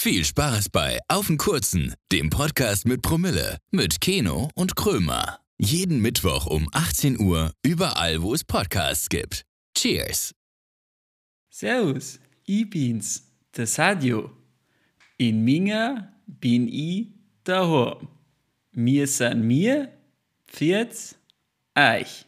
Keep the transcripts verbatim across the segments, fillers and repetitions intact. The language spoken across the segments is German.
Viel Spaß bei Auf den Kurzen, dem Podcast mit Promille, mit Keno und Krömer. Jeden Mittwoch um achtzehn Uhr, überall wo es Podcasts gibt. Cheers! Servus, ich bin's, der Sadio. In Minga bin ich daheim. Wir sind mir, pfiat euch.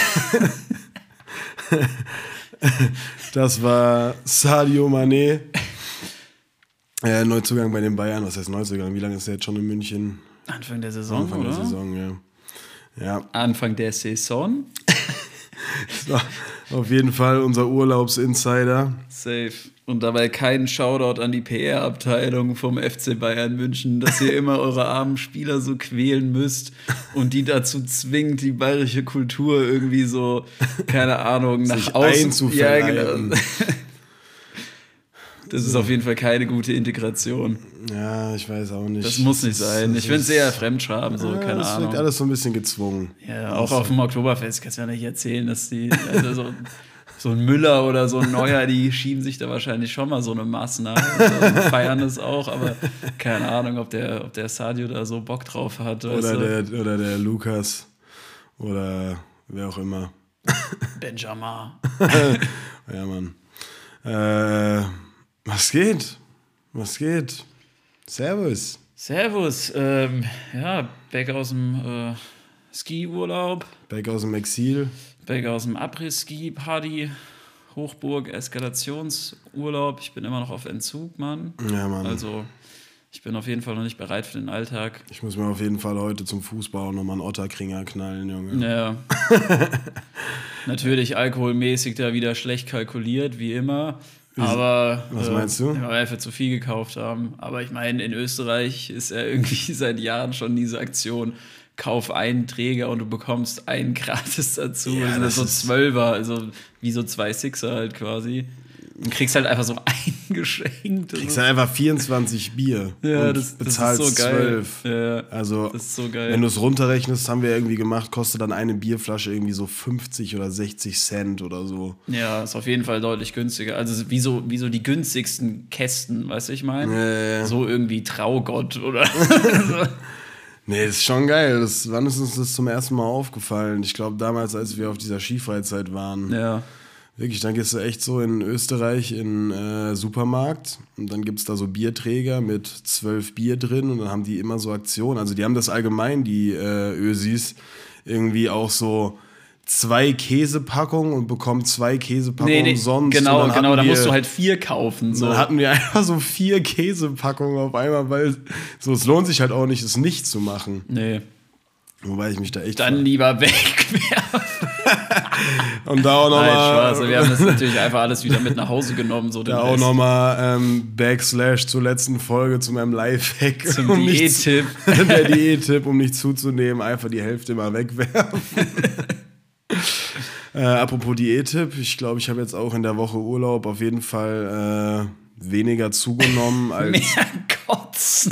Das war Sadio Mané. Äh, Neuzugang bei den Bayern. Was heißt Neuzugang? Wie lange ist er jetzt schon in München? Anfang der Saison, Anfang oder? der Saison, ja. ja. Anfang der Saison. So, auf jeden Fall unser Urlaubsinsider. Safe. Und dabei kein Shoutout an die P R-Abteilung vom F C Bayern München, dass ihr immer eure armen Spieler so quälen müsst und die dazu zwingt, die bayerische Kultur irgendwie so, keine Ahnung, nach Sich außen einzuverleiben. Ja, genau. Das ist auf jeden Fall keine gute Integration. Ja, ich weiß auch nicht. Das muss nicht sein. Ich finde es eher Fremdscham, so, ja, keine das Ahnung. wirkt alles so ein bisschen gezwungen. Ja, auch auf dem Oktoberfest kannst du ja nicht erzählen, dass die, also so, so ein Müller oder so ein Neuer, die schieben sich da wahrscheinlich schon mal so eine Masse nach und feiern das auch, aber keine Ahnung, ob der, ob der Sadio da so Bock drauf hat. Oder der, oder der Lukas oder wer auch immer. Benjamin. Ja, Mann. Äh, was geht? Was geht? Servus. Servus. Ähm, ja, back aus dem äh, Skiurlaub. Back aus dem Exil. Back aus dem Après-Ski-Party. Hochburg, Eskalationsurlaub. Ich bin immer noch auf Entzug, Mann. Ja, Mann. Also, ich bin auf jeden Fall noch nicht bereit für den Alltag. Ich muss mir auf jeden Fall heute zum Fußball nochmal einen Otterkringer knallen, Junge. Ja. Natürlich alkoholmäßig da wieder schlecht kalkuliert, wie immer. Aber, was meinst du? Äh, weil wir einfach zu viel gekauft haben. Aber ich meine, in Österreich ist ja irgendwie seit Jahren schon diese Aktion, kauf einen Träger und du bekommst einen gratis dazu. Ja, also das das so ist Zwölfer, also wie so zwei Sixer halt quasi. Und kriegst halt einfach so eingeschenkt. Du kriegst halt einfach vierundzwanzig Bier ja, und das, das bezahlst ist so geil. zwölf. Ja, also, das ist so geil. wenn du es runterrechnest, haben wir irgendwie gemacht, kostet dann eine Bierflasche irgendwie so fünfzig oder sechzig Cent oder so. Ja, ist auf jeden Fall deutlich günstiger. Also wie so, wie so die günstigsten Kästen, weißt du, ich meine? Ja, ja. So irgendwie Traugott oder so. Nee, das ist schon geil. Das, wann ist uns das zum ersten Mal aufgefallen? Ich glaube, damals, als wir auf dieser Skifreizeit waren. Ja. Wirklich, dann gehst du echt so in Österreich in äh, Supermarkt und dann gibt es da so Bierträger mit zwölf Bier drin und dann haben die immer so Aktionen. Also die haben das allgemein, die äh, Ösis, irgendwie auch so zwei Käsepackungen und bekommen zwei Käsepackungen Nee, nee, umsonst. genau, Und dann genau, hatten da wir, musst du halt vier kaufen. So. Dann hatten wir einfach so vier Käsepackungen auf einmal, weil so, es lohnt sich halt auch nicht, es nicht zu machen. Nee. Wobei ich mich da echt... Dann ver- lieber wegwerfen. Und da auch Nein, nochmal... Spaß. Wir haben das natürlich einfach alles wieder mit nach Hause genommen. So den Da auch Rest. nochmal ähm, Backslash zur letzten Folge zu meinem Lifehack. Zum um nicht- Diät-Tipp. Der Diät-Tipp, um nicht zuzunehmen, einfach die Hälfte mal wegwerfen. äh, apropos Diät-Tipp, ich glaube, ich habe jetzt auch in der Woche Urlaub auf jeden Fall äh, weniger zugenommen als... Mehr kotzen.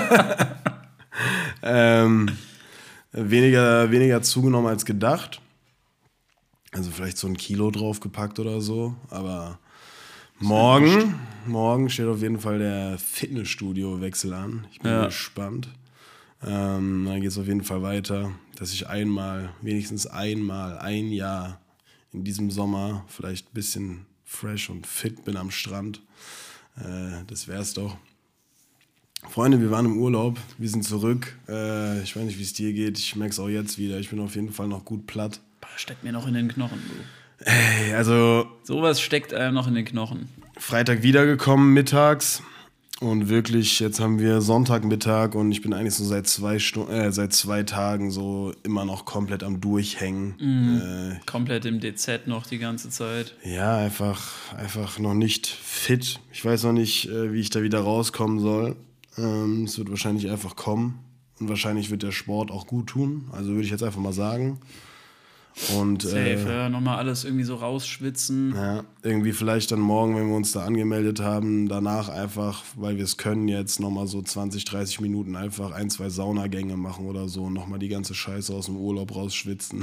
ähm, weniger, weniger zugenommen als gedacht. Also vielleicht so ein Kilo draufgepackt oder so. Aber morgen, morgen steht auf jeden Fall der Fitnessstudio-Wechsel an. Ich bin Ja. gespannt. Ähm, dann geht es auf jeden Fall weiter, dass ich einmal, wenigstens einmal, ein Jahr in diesem Sommer vielleicht ein bisschen fresh und fit bin am Strand. Äh, das wär's doch. Freunde, wir waren im Urlaub, wir sind zurück. Äh, ich weiß nicht, wie es dir geht. Ich merke es auch jetzt wieder. Ich bin auf jeden Fall noch gut platt. Boah, steckt mir noch in den Knochen, du. Ey, also Sowas steckt einem noch in den Knochen. Freitag wiedergekommen mittags und wirklich, jetzt haben wir Sonntagmittag und ich bin eigentlich so seit zwei Stunden, äh, seit zwei Tagen so immer noch komplett am Durchhängen. Mhm. Äh, Komplett im D Z noch die ganze Zeit. ja, einfach, einfach noch nicht fit. Ich weiß noch nicht, äh, wie ich da wieder rauskommen soll. Ähm, es wird wahrscheinlich einfach kommen und wahrscheinlich wird der Sport auch gut tun. Also würde ich jetzt einfach mal sagen. Und, Safe, äh, ja, nochmal alles irgendwie so rausschwitzen. Ja, irgendwie vielleicht dann morgen, wenn wir uns da angemeldet haben, danach einfach, weil wir es können, jetzt nochmal so zwanzig, dreißig Minuten einfach ein, zwei Saunagänge machen oder so und nochmal die ganze Scheiße aus dem Urlaub rausschwitzen.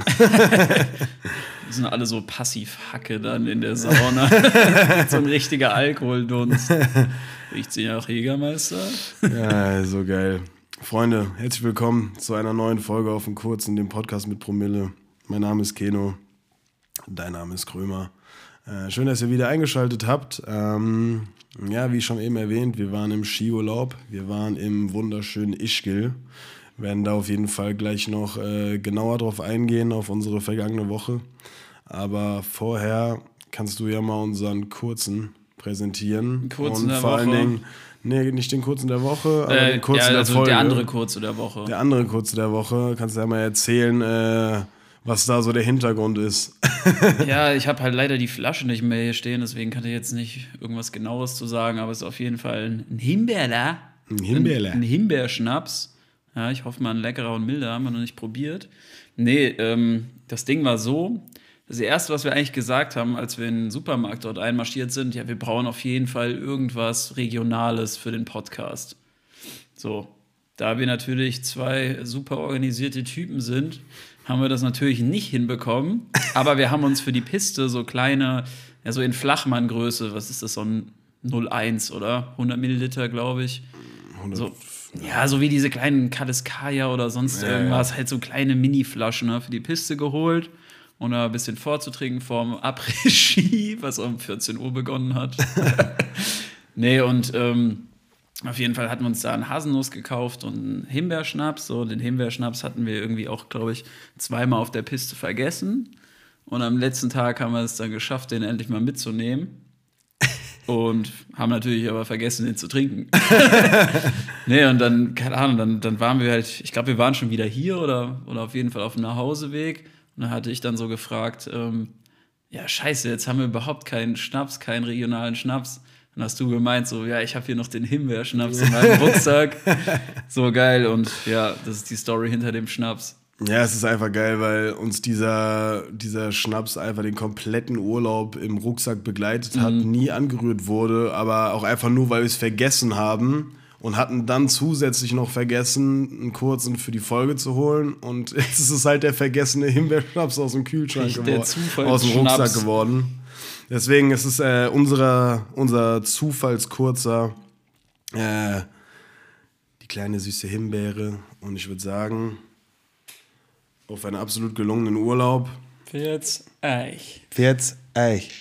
Wir sind alle so Passiv-Hacke dann in der Sauna. So ein richtiger Alkoholdunst. Riecht sie nach Jägermeister? Ja, so geil. Freunde, herzlich willkommen zu einer neuen Folge auf dem Kurzen, dem Podcast mit Promille. Mein Name ist Keno, dein Name ist Krömer. Äh, schön, dass ihr wieder eingeschaltet habt. Ähm, ja, wie schon eben erwähnt, wir waren im Skiurlaub. Wir waren im wunderschönen Ischgl. Wir werden da auf jeden Fall gleich noch äh, genauer drauf eingehen, auf unsere vergangene Woche. Aber vorher kannst du ja mal unseren Kurzen präsentieren. Kurzen Und der vor allen Woche. Dingen, nee, nicht den kurzen der Woche, aber Äh, den kurzen ja, der also Folge. der andere Kurze der Woche. Der andere kurze der Woche. Kannst du ja mal erzählen, äh, was da so der Hintergrund ist. Ja, ich habe halt leider die Flasche nicht mehr hier stehen, deswegen kann ich jetzt nicht irgendwas Genaues zu sagen, aber es ist auf jeden Fall ein Himbeerler. Ein Himbeerler. Ein, ein Himbeerschnaps. Ja, ich hoffe mal ein leckerer und milder, haben wir noch nicht probiert. Nee, ähm, das Ding war so, das Erste, was wir eigentlich gesagt haben, als wir in den Supermarkt dort einmarschiert sind, ja, wir brauchen auf jeden Fall irgendwas Regionales für den Podcast. So, da wir natürlich zwei super organisierte Typen sind, haben wir das natürlich nicht hinbekommen, aber wir haben uns für die Piste so kleine, ja so in Flachmann-Größe, was ist das, so ein null eins oder hundert Milliliter, glaube ich. So, ja, so wie diese kleinen Kaliskaya oder sonst Ja, irgendwas, ja. halt so kleine Mini-Flaschen, ne, für die Piste geholt und da ein bisschen vorzutrinken vorm Après-Ski, was um vierzehn Uhr begonnen hat. Nee, und ähm, auf jeden Fall hatten wir uns da einen Haselnuss gekauft und einen Himbeerschnaps. So, den Himbeerschnaps hatten wir irgendwie auch, glaube ich, zweimal auf der Piste vergessen. Und am letzten Tag haben wir es dann geschafft, den endlich mal mitzunehmen. Und haben natürlich aber vergessen, den zu trinken. Nee, und dann, keine Ahnung, dann, dann waren wir halt, ich glaube, wir waren schon wieder hier oder, oder auf jeden Fall auf dem Nachhauseweg. Und dann hatte ich dann so gefragt, ähm, ja, scheiße, jetzt haben wir überhaupt keinen Schnaps, keinen regionalen Schnaps. Dann hast du gemeint, so, ja, ich habe hier noch den Himbeerschnaps in meinem Rucksack. So geil. Und ja, das ist die Story hinter dem Schnaps. Ja, es ist einfach geil, weil uns dieser, dieser Schnaps einfach den kompletten Urlaub im Rucksack begleitet hat, Mhm. nie angerührt wurde, aber auch einfach nur, weil wir es vergessen haben und hatten dann zusätzlich noch vergessen, einen kurzen für die Folge zu holen. Und jetzt ist es halt der vergessene Himbeerschnaps aus dem Kühlschrank Richtig, geworden, der Zufallsschnaps. aus dem Rucksack geworden. Deswegen ist es äh, unserer, unser Zufallskurzer, äh, die kleine süße Himbeere. Und ich würde sagen, auf einen absolut gelungenen Urlaub. Jetzt Eich. Jetzt Eich.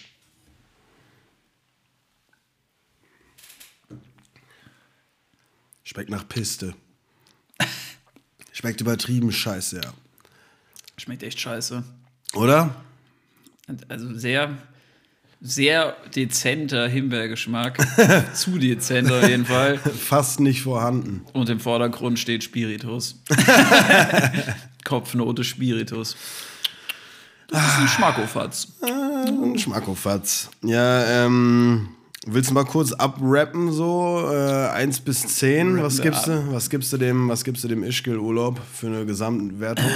Schmeckt nach Piste. Schmeckt übertrieben scheiße, ja. Schmeckt echt scheiße. Oder? Also sehr, sehr dezenter Himbeergeschmack. Zu dezent auf jeden Fall. Fast nicht vorhanden. Und im Vordergrund steht Spiritus. Kopfnote Spiritus. Das ist ein Schmackofatz. Ein Schmackofatz. Ja, ähm, willst du mal kurz abrappen, so äh, eins bis zehn? Was Rappen gibst wir du? Was gibst du dem, was gibst du dem Ischgl-Urlaub für eine Gesamtwertung?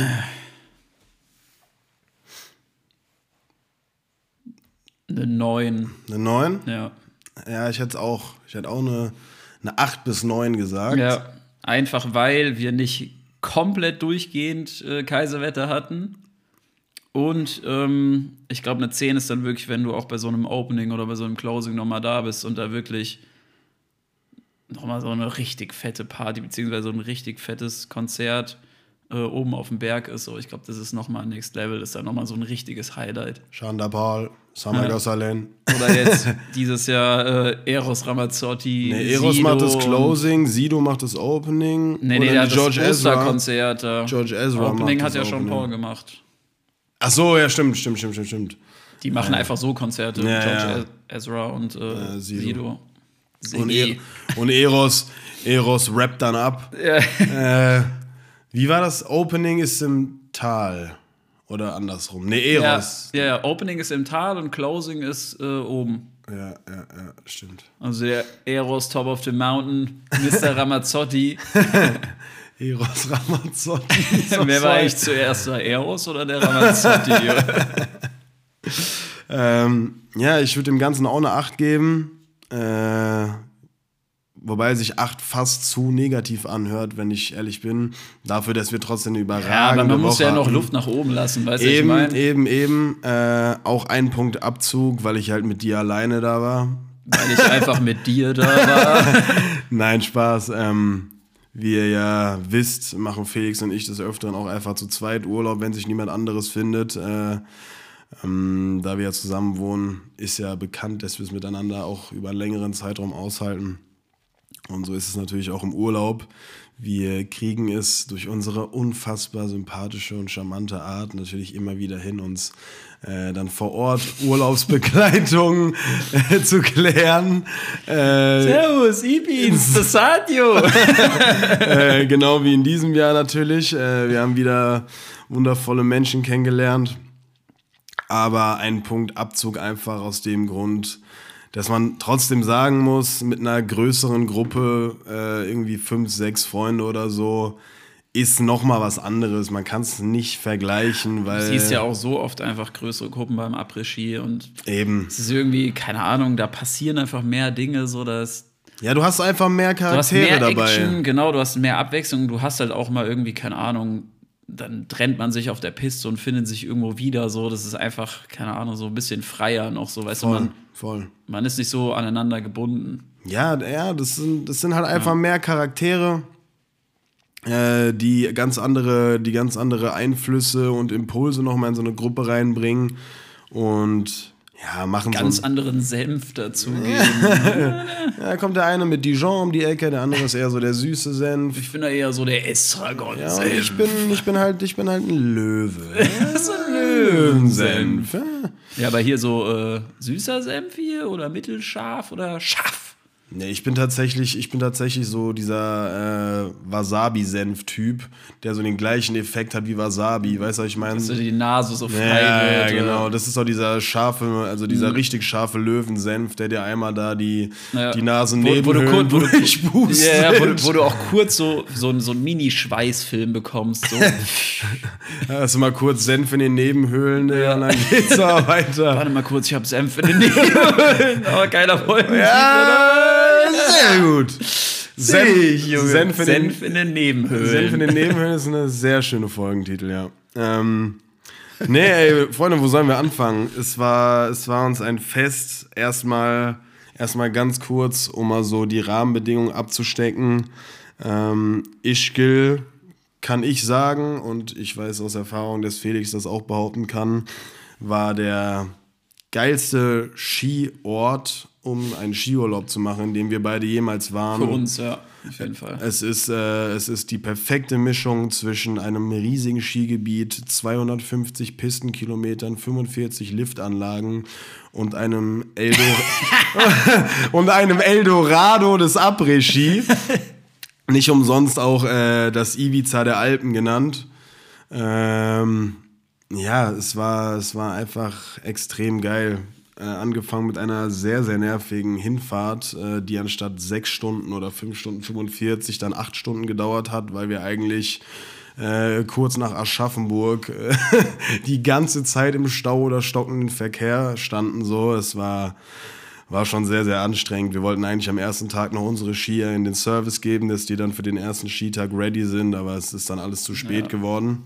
Eine neun. Eine neun? Ja. Ja, ich hätte auch, ich hätte auch eine, eine acht bis neun gesagt. Ja. Einfach weil wir nicht komplett durchgehend äh, Kaiserwetter hatten. Und ähm, ich glaube, eine zehn ist dann wirklich, wenn du auch bei so einem Opening oder bei so einem Closing nochmal da bist und da wirklich nochmal so eine richtig fette Party, beziehungsweise so ein richtig fettes Konzert äh, oben auf dem Berg ist. So, ich glaube, das ist nochmal Next Level, das ist dann nochmal so ein richtiges Highlight. Chanda Paul, Summer Ja. Gosalen. Oder jetzt dieses Jahr äh, Eros Ramazzotti. Nee, Eros Sido macht das und- Closing, Sido macht das Opening. Nee, nee, oder der hat George das Ezra. Osterkonzert. da. George Ezra Opening macht hat das ja schon Opening. Paul gemacht. Ach so, ja, stimmt, stimmt, stimmt, stimmt, stimmt. Die machen einfach so Konzerte. Ja, George ja. Ez- Ezra und äh, Äh, Sido. Sido. Und, Sigi. e und Eros, Eros rappt dann ab. äh, wie war das? Opening ist im Tal. Oder andersrum. Nee, Ja, Eros. ja, ja, Opening ist im Tal und Closing ist äh, oben. Ja, ja, ja, stimmt. Also der Eros Top of the Mountain, Mister Ramazzotti. Eros Ramazzotti. Wer war eigentlich zuerst, der Eros oder der Ramazzotti? ähm, ja, ich würde dem Ganzen auch eine acht geben. Äh, wobei sich acht fast zu negativ anhört, wenn ich ehrlich bin. Dafür, dass wir trotzdem eine überragende Ja, aber man muss Woche ja noch hatten. Luft nach oben lassen, weißt du, Eben, ich meine? eben, eben. Äh, auch ein Punkt Abzug, weil ich halt mit dir alleine da war. Weil ich einfach mit dir da war. Nein, Spaß. Ähm, wie ihr ja wisst, machen Felix und ich des Öfteren auch einfach zu zweit Urlaub, wenn sich niemand anderes findet. Äh, ähm, da wir ja zusammen wohnen, ist ja bekannt, dass wir es miteinander auch über einen längeren Zeitraum aushalten. Und so ist es natürlich auch im Urlaub. Wir kriegen es durch unsere unfassbar sympathische und charmante Art natürlich immer wieder hin, uns äh, dann vor Ort Urlaubsbegleitung äh, zu klären. Äh, Servus, Ibins, das Sadio. äh, genau wie in diesem Jahr natürlich. Äh, wir haben wieder wundervolle Menschen kennengelernt. Aber ein Punkt Abzug einfach aus dem Grund, dass man trotzdem sagen muss, mit einer größeren Gruppe, äh, irgendwie fünf, sechs Freunde oder so, ist nochmal was anderes. Man kann es nicht vergleichen, weil... Du siehst ja auch so oft einfach größere Gruppen beim Après-Ski und eben. es ist irgendwie, keine Ahnung, da passieren einfach mehr Dinge, so dass... Ja, du hast einfach mehr Du hast Charaktere mehr dabei. Action, genau, du hast mehr Abwechslung, du hast halt auch mal irgendwie, keine Ahnung, dann trennt man sich auf der Piste und findet sich irgendwo wieder, so, das ist einfach, keine Ahnung, so ein bisschen freier noch, so, weißt Voll, du, man, voll. man ist nicht so aneinander gebunden. Ja, ja, das sind, das sind halt einfach ja. mehr Charaktere, äh, die ganz andere, die ganz andere Einflüsse und Impulse nochmal in so eine Gruppe reinbringen und ja, machen ganz so anderen Senf dazugeben. Ja, da kommt der eine mit Dijon um die Ecke, der andere ist eher so der süße Senf. Ich bin da eher so der Estragon-Senf. Ja, ich bin, ich bin halt, ich bin halt ein Löwe. so ein Löwensenf. Ja. Ja, aber hier so äh, süßer Senf hier oder mittelscharf oder scharf? Nee, ich bin tatsächlich, ich bin tatsächlich so dieser äh, Wasabi-Senf-Typ, der so den gleichen Effekt hat wie Wasabi, weißt du, was ich meine? Dass die Nase so frei ja, wird. Ja, genau. Das ist auch dieser scharfe, also dieser mhm. richtig scharfe Löwensenf, der dir einmal da die, ja. die Nase nebenhöhlen durchpustet. Ja, ja, wo, wo du auch kurz so, so, so einen Mini-Schweißfilm bekommst. So. Ja, hast du mal kurz Senf in den Nebenhöhlen, ja. Und dann geht's auch weiter. Warte mal kurz, ich hab Senf in den Nebenhöhlen. Aber geiler Folgentitel, ja. oder? Sehr gut. Senf, Junge. Senf, in, Senf den, in den Nebenhöhlen. Senf in den Nebenhöhlen ist eine sehr schöne Folgentitel, ja. Ähm, nee, ey, Freunde, wo sollen wir anfangen? Es war, es war uns ein Fest. Erstmal, erstmal ganz kurz, um mal so die Rahmenbedingungen abzustecken. Ähm, Ischgl, kann ich sagen, und ich weiß aus Erfahrung, dass Felix das auch behaupten kann, war der geilste Skiort, um einen Skiurlaub zu machen, in dem wir beide jemals waren. Für uns, ja, auf jeden Fall. Es ist, äh, es ist die perfekte Mischung zwischen einem riesigen Skigebiet, zweihundertfünfzig Pistenkilometern, fünfundvierzig Liftanlagen und einem, Eldor- und einem Eldorado des Après-Ski. Nicht umsonst auch äh, das Ibiza der Alpen genannt. Ähm, ja, es war, es war einfach extrem geil. Äh, angefangen mit einer sehr, sehr nervigen Hinfahrt, äh, die anstatt sechs Stunden oder fünf Stunden fünfundvierzig dann acht Stunden gedauert hat, weil wir eigentlich äh, kurz nach Aschaffenburg äh, die ganze Zeit im Stau oder stockenden Verkehr standen. So, es war... War schon sehr, sehr anstrengend. Wir wollten eigentlich am ersten Tag noch unsere Skier in den Service geben, dass die dann für den ersten Skitag ready sind, aber es ist dann alles zu spät ja. geworden.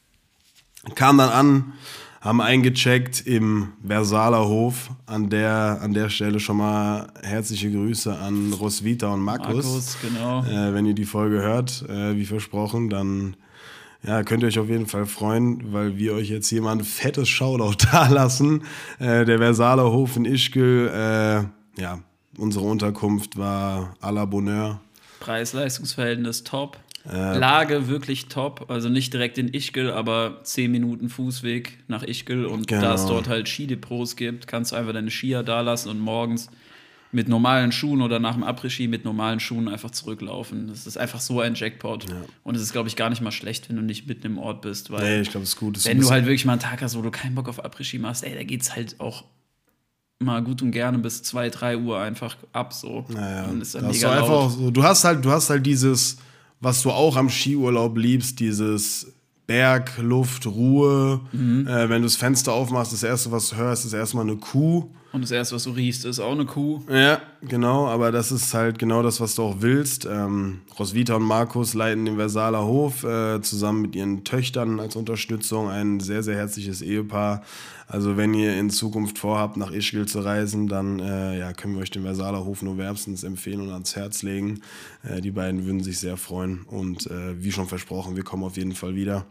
Kam dann an, haben eingecheckt im Versaler Hof. An der, an der Stelle schon mal herzliche Grüße an Roswitha und Markus. Markus, genau. Äh, wenn ihr die Folge hört, äh, wie versprochen, dann... Ja, könnt ihr euch auf jeden Fall freuen, weil wir euch jetzt hier mal ein fettes Shoutout da lassen. Äh, der Versaler Hof in Ischgl, äh, ja, unsere Unterkunft war à la Bonheur. Preis-Leistungs-Verhältnis top. Äh, Lage wirklich top. Also nicht direkt in Ischgl, aber zehn Minuten Fußweg nach Ischgl. Und genau. Da es dort halt Skidepots gibt, kannst du einfach deine Skier da lassen und morgens mit normalen Schuhen oder nach dem Après-Ski mit normalen Schuhen einfach zurücklaufen. Das ist einfach so ein Jackpot. Ja. Und es ist, glaube ich, gar nicht mal schlecht, wenn du nicht mitten im Ort bist. Weil nee, ich glaube, es ist gut. Das wenn du halt wirklich mal einen Tag hast, wo du keinen Bock auf Après-Ski machst, ey, da geht's halt auch mal gut und gerne bis zwei, drei Uhr einfach ab. So. Naja. Und ist dann das mega einfach laut. So, du hast halt, du hast halt dieses was du auch am Skiurlaub liebst, dieses Berg, Luft, Ruhe. Mhm. Äh, wenn du das Fenster aufmachst, das Erste, was du hörst, ist erstmal eine Kuh. Und das Erste, was du riechst, ist auch eine Kuh. Ja, genau, aber das ist halt genau das, was du auch willst. Ähm, Roswitha und Markus leiten den Versaler Hof äh, zusammen mit ihren Töchtern als Unterstützung. Ein sehr, sehr herzliches Ehepaar. Also wenn ihr in Zukunft vorhabt, nach Ischgl zu reisen, dann äh, ja, können wir euch den Versaler Hof nur wärmstens empfehlen und ans Herz legen. Äh, die beiden würden sich sehr freuen. Und äh, wie schon versprochen, wir kommen auf jeden Fall wieder.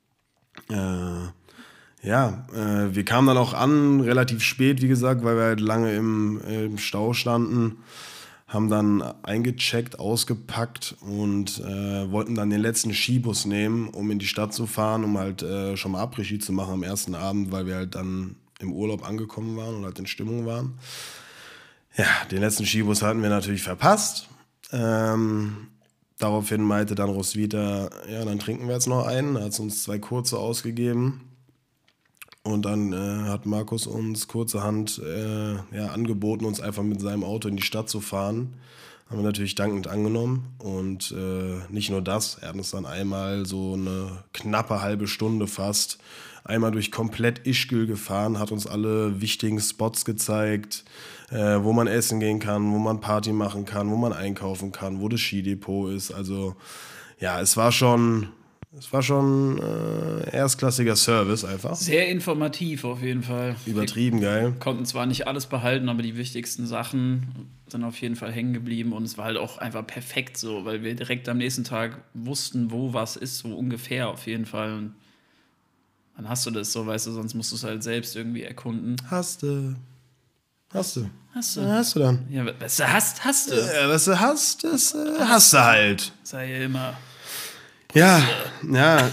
Äh, ja, äh, wir kamen dann auch an, relativ spät, wie gesagt, weil wir halt lange im, äh, im Stau standen, haben dann eingecheckt, ausgepackt und äh, wollten dann den letzten Skibus nehmen, um in die Stadt zu fahren, um halt äh, schon mal Après-Ski zu machen am ersten Abend, weil wir halt dann im Urlaub angekommen waren und halt in Stimmung waren. Ja, den letzten Skibus hatten wir natürlich verpasst. Ähm, daraufhin meinte dann Roswitha, ja, dann trinken wir jetzt noch einen. Er hat uns zwei kurze ausgegeben. Und dann äh, hat Markus uns kurzerhand äh, ja, angeboten, uns einfach mit seinem Auto in die Stadt zu fahren. Haben wir natürlich dankend angenommen. Und äh, nicht nur das, er hat uns dann einmal so eine knappe halbe Stunde fast einmal durch komplett Ischgl gefahren, hat uns alle wichtigen Spots gezeigt, äh, wo man essen gehen kann, wo man Party machen kann, wo man einkaufen kann, wo das Skidepot ist. Also ja, es war schon... Es war schon äh, erstklassiger Service einfach. Sehr informativ auf jeden Fall. Übertrieben geil. Wir konnten zwar nicht alles behalten, aber die wichtigsten Sachen sind auf jeden Fall hängen geblieben. Und es war halt auch einfach perfekt so, weil wir direkt am nächsten Tag wussten, wo was ist, so ungefähr auf jeden Fall. Und dann hast du das so, weißt du, sonst musst du es halt selbst irgendwie erkunden. Hast du. Hast du. Hast du. Ja, hast du dann. Ja, was du hast, hast du. Ja, was du hast, das äh, hast du halt. Sei ja immer... Ja, ja.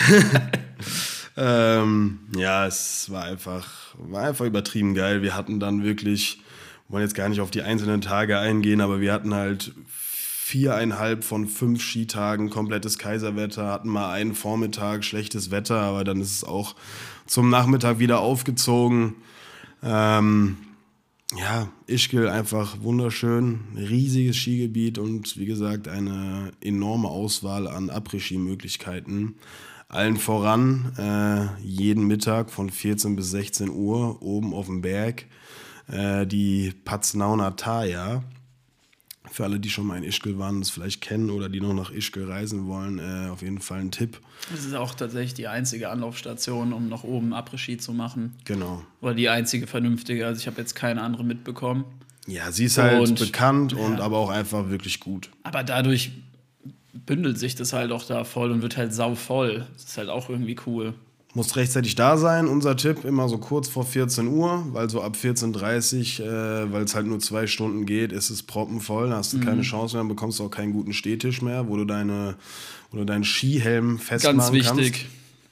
ähm, ja, es war einfach, war einfach übertrieben geil. Wir hatten dann wirklich, wir wollen jetzt gar nicht auf die einzelnen Tage eingehen, aber wir hatten halt viereinhalb von fünf Skitagen komplettes Kaiserwetter, hatten mal einen Vormittag schlechtes Wetter, aber dann ist es auch zum Nachmittag wieder aufgezogen. Ähm, Ja, Ischgl einfach wunderschön, riesiges Skigebiet und wie gesagt eine enorme Auswahl an Après-Ski-Möglichkeiten. Allen voran äh, jeden Mittag von vierzehn bis sechzehn Uhr oben auf dem Berg äh, die Paznauna Taja. Für alle, die schon mal in Ischgl waren und es vielleicht kennen oder die noch nach Ischgl reisen wollen, äh, auf jeden Fall ein Tipp. Das ist auch tatsächlich die einzige Anlaufstation, um nach oben Après-Ski zu machen. Genau. Oder die einzige vernünftige. Also ich habe jetzt keine andere mitbekommen. Ja, sie ist halt und, bekannt und ja. aber auch einfach wirklich gut. Aber dadurch bündelt sich das halt auch da voll und wird halt sauvoll. Das ist halt auch irgendwie cool. Muss rechtzeitig da sein. Unser Tipp immer so kurz vor vierzehn Uhr, weil so ab vierzehn Uhr dreißig, äh, weil es halt nur zwei Stunden geht, ist es proppenvoll. Da hast du mhm. keine Chance mehr, dann bekommst du auch keinen guten Stehtisch mehr, wo du, deine, wo du deinen Skihelm festmachen kannst. Ganz wichtig.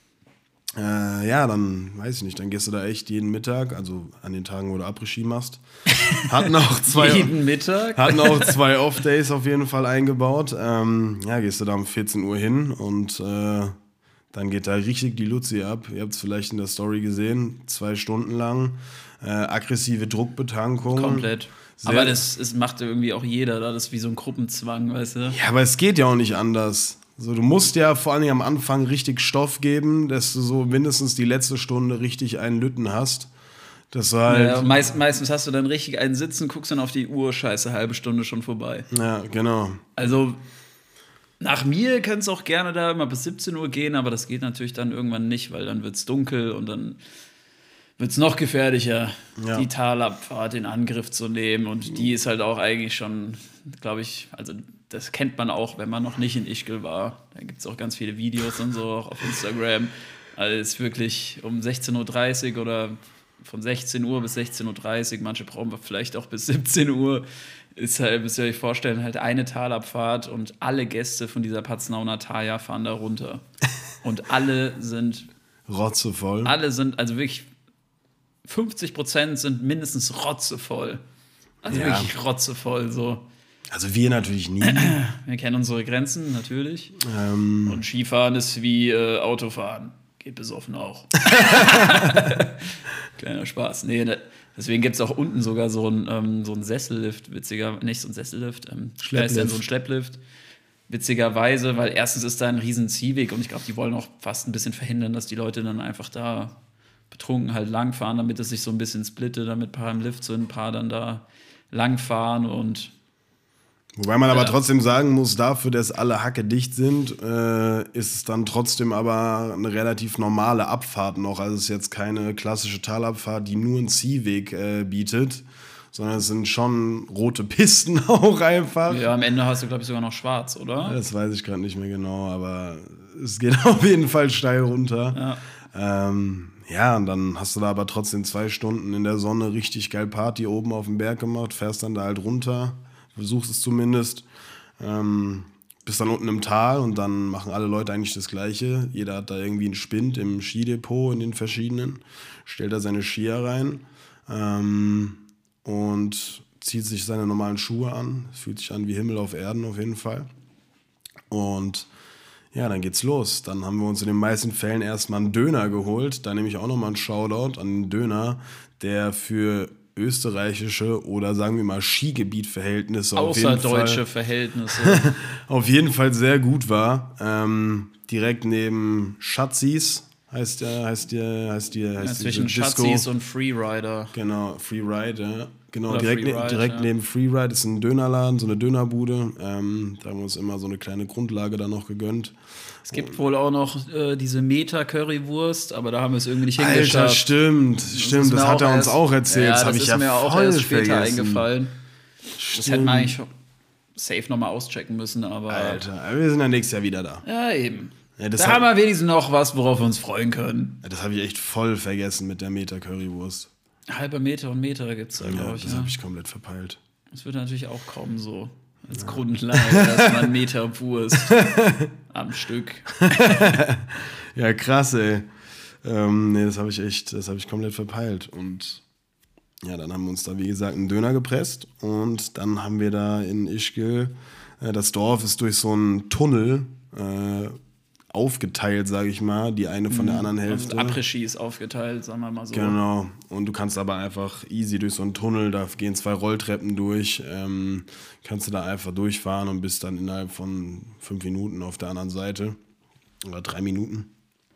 Äh, ja, dann weiß ich nicht, dann gehst du da echt jeden Mittag, also an den Tagen, wo du Après-Ski machst. Hatten auch zwei, jeden Mittag? Hatten auch zwei Off-Days auf jeden Fall eingebaut. Ähm, ja, gehst du da um vierzehn Uhr hin und äh, dann geht da richtig die Luzi ab. Ihr habt es vielleicht in der Story gesehen, zwei Stunden lang. Äh, aggressive Druckbetankung. Komplett. Sehr aber das, das macht irgendwie auch jeder, da. Das ist wie so ein Gruppenzwang, weißt du? Ja, aber es geht ja auch nicht anders. So, du musst ja vor allem am Anfang richtig Stoff geben, dass du so mindestens die letzte Stunde richtig einen Lütten hast. Das war halt ja, meist, meistens hast du dann richtig einen Sitzen, guckst dann auf die Uhr, scheiße, halbe Stunde schon vorbei. Ja, genau. Also nach mir kann es auch gerne da immer bis siebzehn Uhr gehen, aber das geht natürlich dann irgendwann nicht, weil dann wird es dunkel und dann wird es noch gefährlicher, ja. die Talabfahrt in Angriff zu nehmen. Und die ist halt auch eigentlich schon, glaube ich, also das kennt man auch, wenn man noch nicht in Ischgl war. Da gibt es auch ganz viele Videos und so auch auf Instagram. Also es ist wirklich um sechzehn Uhr dreißig oder von sechzehn Uhr bis sechzehn Uhr dreißig, manche brauchen wir vielleicht auch bis siebzehn Uhr, ist halt, müsst ihr euch vorstellen, halt eine Talabfahrt und alle Gäste von dieser Paznauna Taja fahren da runter. Und alle sind rotzevoll. Alle sind, also wirklich fünfzig Prozent sind mindestens rotzevoll. Also ja. wirklich rotzevoll, so. Also wir natürlich nie. Wir kennen unsere Grenzen, natürlich. Ähm. Und Skifahren ist wie äh, Autofahren. Geht besoffen auch. Kleiner Spaß. Nee, ne, deswegen gibt es auch unten sogar so einen ähm, so einen Sessellift, witziger, nicht so ein Sessellift, ähm, Schlepplift. Ist denn so ein Schlepplift. witzigerweise, weil erstens ist da ein riesen Ziehweg und ich glaube, die wollen auch fast ein bisschen verhindern, dass die Leute dann einfach da betrunken halt langfahren, damit es sich so ein bisschen splittet, damit ein paar im Lift sind, ein paar dann da langfahren und Wobei man ja. aber trotzdem sagen muss, dafür, dass alle Hacke dicht sind, äh, ist es dann trotzdem aber eine relativ normale Abfahrt noch. Also es ist jetzt keine klassische Talabfahrt, die nur einen Ziehweg äh, bietet, sondern es sind schon rote Pisten auch einfach. ja, am Ende hast du, glaube ich, sogar noch schwarz, oder? Das weiß ich gerade nicht mehr genau, aber es geht auf jeden Fall steil runter. Ja. Ähm, ja, und dann hast du da aber trotzdem zwei Stunden in der Sonne richtig geil Party oben auf dem Berg gemacht, fährst dann da halt runter. Versuchst es zumindest, ähm, bist dann unten im Tal und dann machen alle Leute eigentlich das Gleiche. Jeder hat da irgendwie einen Spind im Skidepot in den verschiedenen, stellt da seine Skier rein ähm, und zieht sich seine normalen Schuhe an. Es fühlt sich an wie Himmel auf Erden auf jeden Fall. Und ja, dann geht's los. Dann haben wir uns in den meisten Fällen erstmal einen Döner geholt. Da nehme ich auch nochmal einen Shoutout an den Döner, der für österreichische oder sagen wir mal Skigebiet-Verhältnisse auf jeden Fall, außerdeutsche Verhältnisse auf jeden Fall sehr gut war. Ähm, direkt neben Schatzis heißt der, heißt der, heißt die, heißt ja, zwischen Schatzis und Freerider. Genau, Freeride, ja. Genau, Oder direkt, Freeride, ne, direkt ja. neben Freeride ist ein Dönerladen, so eine Dönerbude. Ähm, da haben wir uns immer so eine kleine Grundlage dann noch gegönnt. Es gibt wohl auch noch äh, diese Meta-Currywurst, aber da haben wir es irgendwie nicht Alter, hingeschafft. stimmt, stimmt, das, das hat er uns auch erzählt. Ja, das das habe ich ist ja mir auch voll erst später vergessen. eingefallen. Stimmt. Das hätten wir eigentlich safe nochmal auschecken müssen, aber. Alter, wir sind ja nächstes Jahr wieder da. Ja, eben. Ja, das da hat, haben wir wenigstens noch was, worauf wir uns freuen können. Ja, das habe ich echt voll vergessen mit der Meta-Currywurst. Halber Meter und Meter gibt es da, Ja, glaube ich. das ja. habe ich komplett verpeilt. Das wird natürlich auch kommen, so als ja. Grundlage, erstmal ein Meter Wurst am Stück. Ja, krass, ey. Ähm, nee, das habe ich echt, das habe ich komplett verpeilt. Und ja, dann haben wir uns da, wie gesagt, einen Döner gepresst. Und dann haben wir da in Ischgl, äh, das Dorf ist durch so einen Tunnel äh, aufgeteilt, sage ich mal, die eine von der anderen Hälfte. Also Après-Ski ist aufgeteilt, sagen wir mal so. Genau, und du kannst aber einfach easy durch so einen Tunnel, da gehen zwei Rolltreppen durch, ähm, kannst du da einfach durchfahren und bist dann innerhalb von fünf Minuten auf der anderen Seite oder drei Minuten.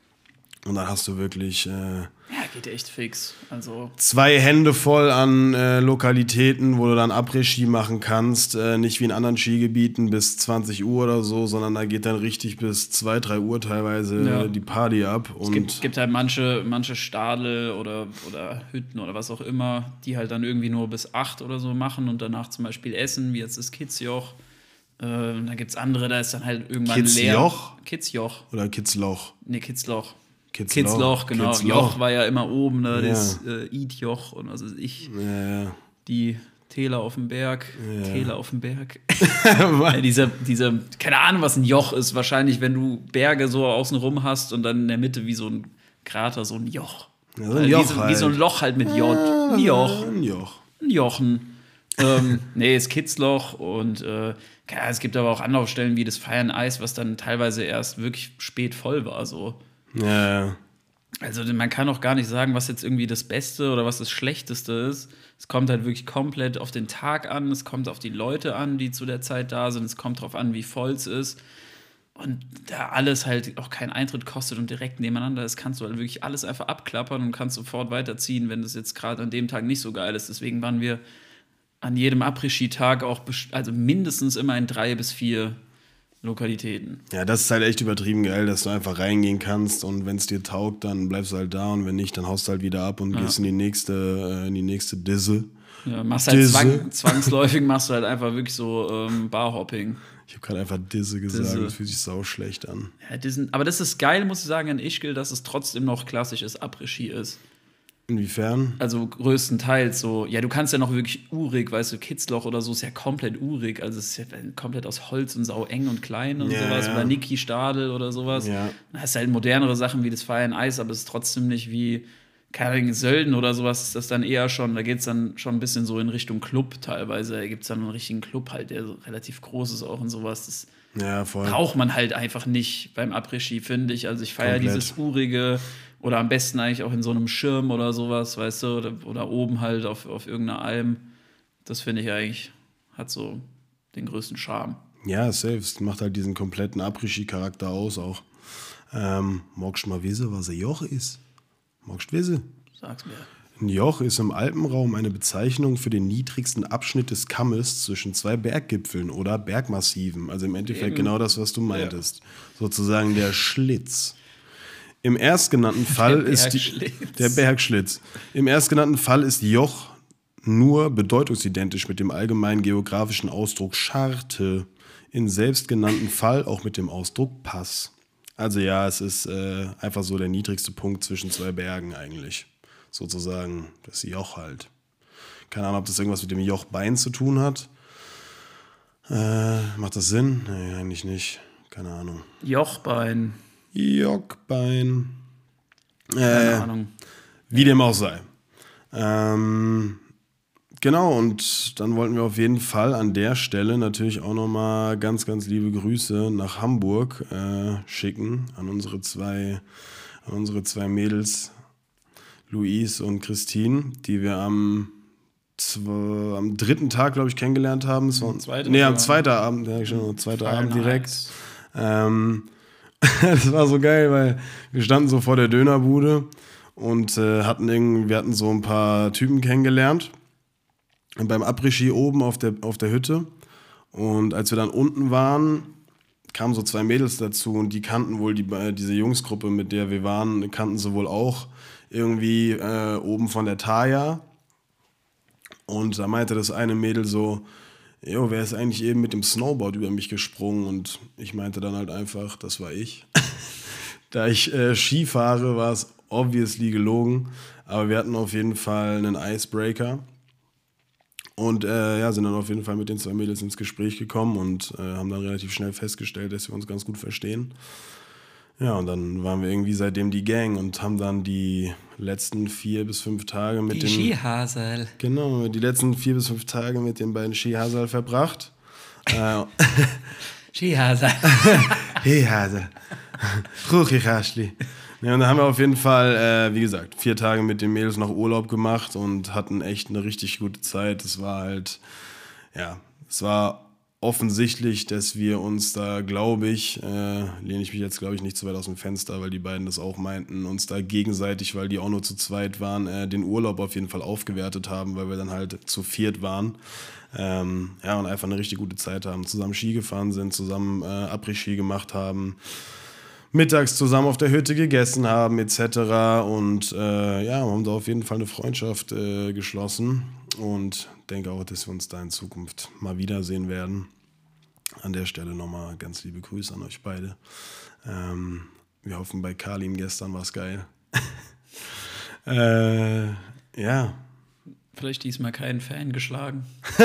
Und dann hast du wirklich äh, ja, geht echt fix. Also zwei Hände voll an äh, Lokalitäten, wo du dann Après-Ski machen kannst. Äh, nicht wie in anderen Skigebieten bis zwanzig Uhr oder so, sondern da geht dann richtig bis zwei, drei Uhr teilweise ja. die Party ab. Und es gibt, gibt halt manche, manche Stadel oder, oder Hütten oder was auch immer, die halt dann irgendwie nur bis acht oder so machen und danach zum Beispiel essen, wie jetzt das Kitzjoch. Äh, da gibt es andere, da ist dann halt irgendwann Kitzjoch? leer. Kitzjoch? Oder Kitzloch? Nee, Kitzloch. Kitzloch, Kitzloch, genau. Kitzloch. Joch war ja immer oben, ne? Ja. Das äh, Eat-Joch und was weiß ich. Ja, ja. Die Täler auf dem Berg. Ja. Täler auf dem Berg. ja, dieser, dieser, keine Ahnung, was ein Joch ist. Wahrscheinlich, wenn du Berge so außenrum hast und dann in der Mitte wie so ein Krater, so ein Joch. Ja, so ein Joch wie, so, halt. wie so ein Loch halt mit J. Ein Joch. Ein Joch. Ein Jochen. ähm, nee, ist Kitzloch und äh, ja, es gibt aber auch Anlaufstellen wie das Fire and Ice, was dann teilweise erst wirklich spät voll war, so. Ja, ja. Also man kann auch gar nicht sagen, was jetzt irgendwie das Beste oder was das Schlechteste ist. Es kommt halt wirklich komplett auf den Tag an, es kommt auf die Leute an, die zu der Zeit da sind, es kommt drauf an, wie voll es ist. Und da alles halt auch keinen Eintritt kostet und direkt nebeneinander ist, kannst du halt wirklich alles einfach abklappern und kannst sofort weiterziehen, wenn das jetzt gerade an dem Tag nicht so geil ist. Deswegen waren wir an jedem Après-Ski-Tag auch best- also mindestens immer in drei bis vier Lokalitäten. Ja, das ist halt echt übertrieben geil, dass du einfach reingehen kannst und wenn es dir taugt, dann bleibst du halt da und wenn nicht, dann haust du halt wieder ab und Ja. gehst in die nächste, äh, in die nächste Disse. Ja, machst halt Disse. zwang, zwangsläufig machst du halt einfach wirklich so ähm, Barhopping. Ich habe gerade einfach Disse gesagt, Disse. das fühlt sich sau schlecht an. Ja, diesen, aber das ist geil, muss ich sagen, an Ischgl, dass es trotzdem noch klassisches Après-Ski ist. Inwiefern? Also größtenteils so, ja, du kannst ja noch wirklich urig, weißt du, Kitzloch oder so ist ja komplett urig, also es ist ja komplett aus Holz und sau eng und klein und Ja, sowas, ja. oder Niki Stadel oder sowas. Ja. Da hast du halt modernere Sachen wie das Fire and Ice, aber es ist trotzdem nicht wie, keine Ahnung, Sölden oder sowas, ist das dann eher schon, da geht es dann schon ein bisschen so in Richtung Club teilweise, da gibt es dann einen richtigen Club halt, der so relativ groß ist auch und sowas, das Ja, voll. braucht man halt einfach nicht beim Après-Ski, finde ich. Also ich feiere Komplett. dieses urige oder am besten eigentlich auch in so einem Schirm oder sowas, weißt du, oder, oder oben halt auf, auf irgendeiner Alm. Das finde ich eigentlich, hat so den größten Charme. Ja, safe. Es macht halt diesen kompletten Après-Ski-Charakter aus auch. Ähm, magst du mal wissen, was ein Joch ist? Magst du wissen? Sag's mir. Ein Joch ist im Alpenraum eine Bezeichnung für den niedrigsten Abschnitt des Kammes zwischen zwei Berggipfeln oder Bergmassiven. Also im Endeffekt Eben. genau das, was du meintest. Ja. Sozusagen der Schlitz. Im erstgenannten Fall der ist die, der Bergschlitz. Im erstgenannten Fall ist Joch nur bedeutungsidentisch mit dem allgemeinen geografischen Ausdruck Scharte. Im selbstgenannten Fall auch mit dem Ausdruck Pass. Also ja, es ist äh, einfach so der niedrigste Punkt zwischen zwei Bergen eigentlich. Sozusagen das Joch halt. Keine Ahnung, ob das irgendwas mit dem Jochbein zu tun hat. Äh, macht das Sinn? Nee, eigentlich nicht. Keine Ahnung. Jochbein. Jochbein. Äh, Keine Ahnung. Wie dem auch sei. Ähm, genau, und dann wollten wir auf jeden Fall an der Stelle natürlich auch nochmal ganz, ganz liebe Grüße nach Hamburg äh, schicken an unsere zwei, an unsere zwei Mädels, Luis und Christine, die wir am, zwei, am dritten Tag, glaube ich, kennengelernt haben. Es war, Zweite nee, am zweiten Abend, ja, schon, zweiter Abend direkt. Ähm, das war so geil, weil wir standen so vor der Dönerbude und äh, hatten irgendwie, wir hatten so ein paar Typen kennengelernt beim Après-Ski oben auf der, auf der Hütte. Und als wir dann unten waren, kamen so zwei Mädels dazu und die kannten wohl die, diese Jungsgruppe, mit der wir waren, kannten sie wohl auch irgendwie äh, oben von der Taya. Und da meinte das eine Mädel so, jo, wer ist eigentlich eben mit dem Snowboard über mich gesprungen? Und ich meinte dann halt einfach, das war ich. Da ich äh, Ski fahre, war es obviously gelogen. Aber wir hatten auf jeden Fall einen Icebreaker. Und äh, ja, sind dann auf jeden Fall mit den zwei Mädels ins Gespräch gekommen und äh, haben dann relativ schnell festgestellt, dass wir uns ganz gut verstehen. Ja, und dann waren wir irgendwie seitdem die Gang und haben dann die letzten vier bis fünf Tage mit die den... Skihasel. Genau, die letzten vier bis fünf Tage mit den beiden Skihasel verbracht. äh, Skihasel. Skihasel. Ruchighaschli. Ja, und dann haben wir auf jeden Fall, äh, wie gesagt, vier Tage mit den Mädels noch Urlaub gemacht und hatten echt eine richtig gute Zeit. Es war halt, ja, es war offensichtlich, dass wir uns da, glaube ich, äh, lehne ich mich jetzt, glaube ich, nicht zu weit aus dem Fenster, weil die beiden das auch meinten, uns da gegenseitig, weil die auch nur zu zweit waren, äh, den Urlaub auf jeden Fall aufgewertet haben, weil wir dann halt zu viert waren. Ähm, ja, und einfach eine richtig gute Zeit haben, zusammen Ski gefahren sind, zusammen äh, Après-Ski gemacht haben, mittags zusammen auf der Hütte gegessen haben et cetera. Und äh, ja, wir haben da auf jeden Fall eine Freundschaft äh, geschlossen und denke auch, dass wir uns da in Zukunft mal wiedersehen werden. An der Stelle nochmal ganz liebe Grüße an euch beide. Ähm, wir hoffen, bei Kalim gestern war es geil. äh, ja. Vielleicht diesmal keinen Fan geschlagen.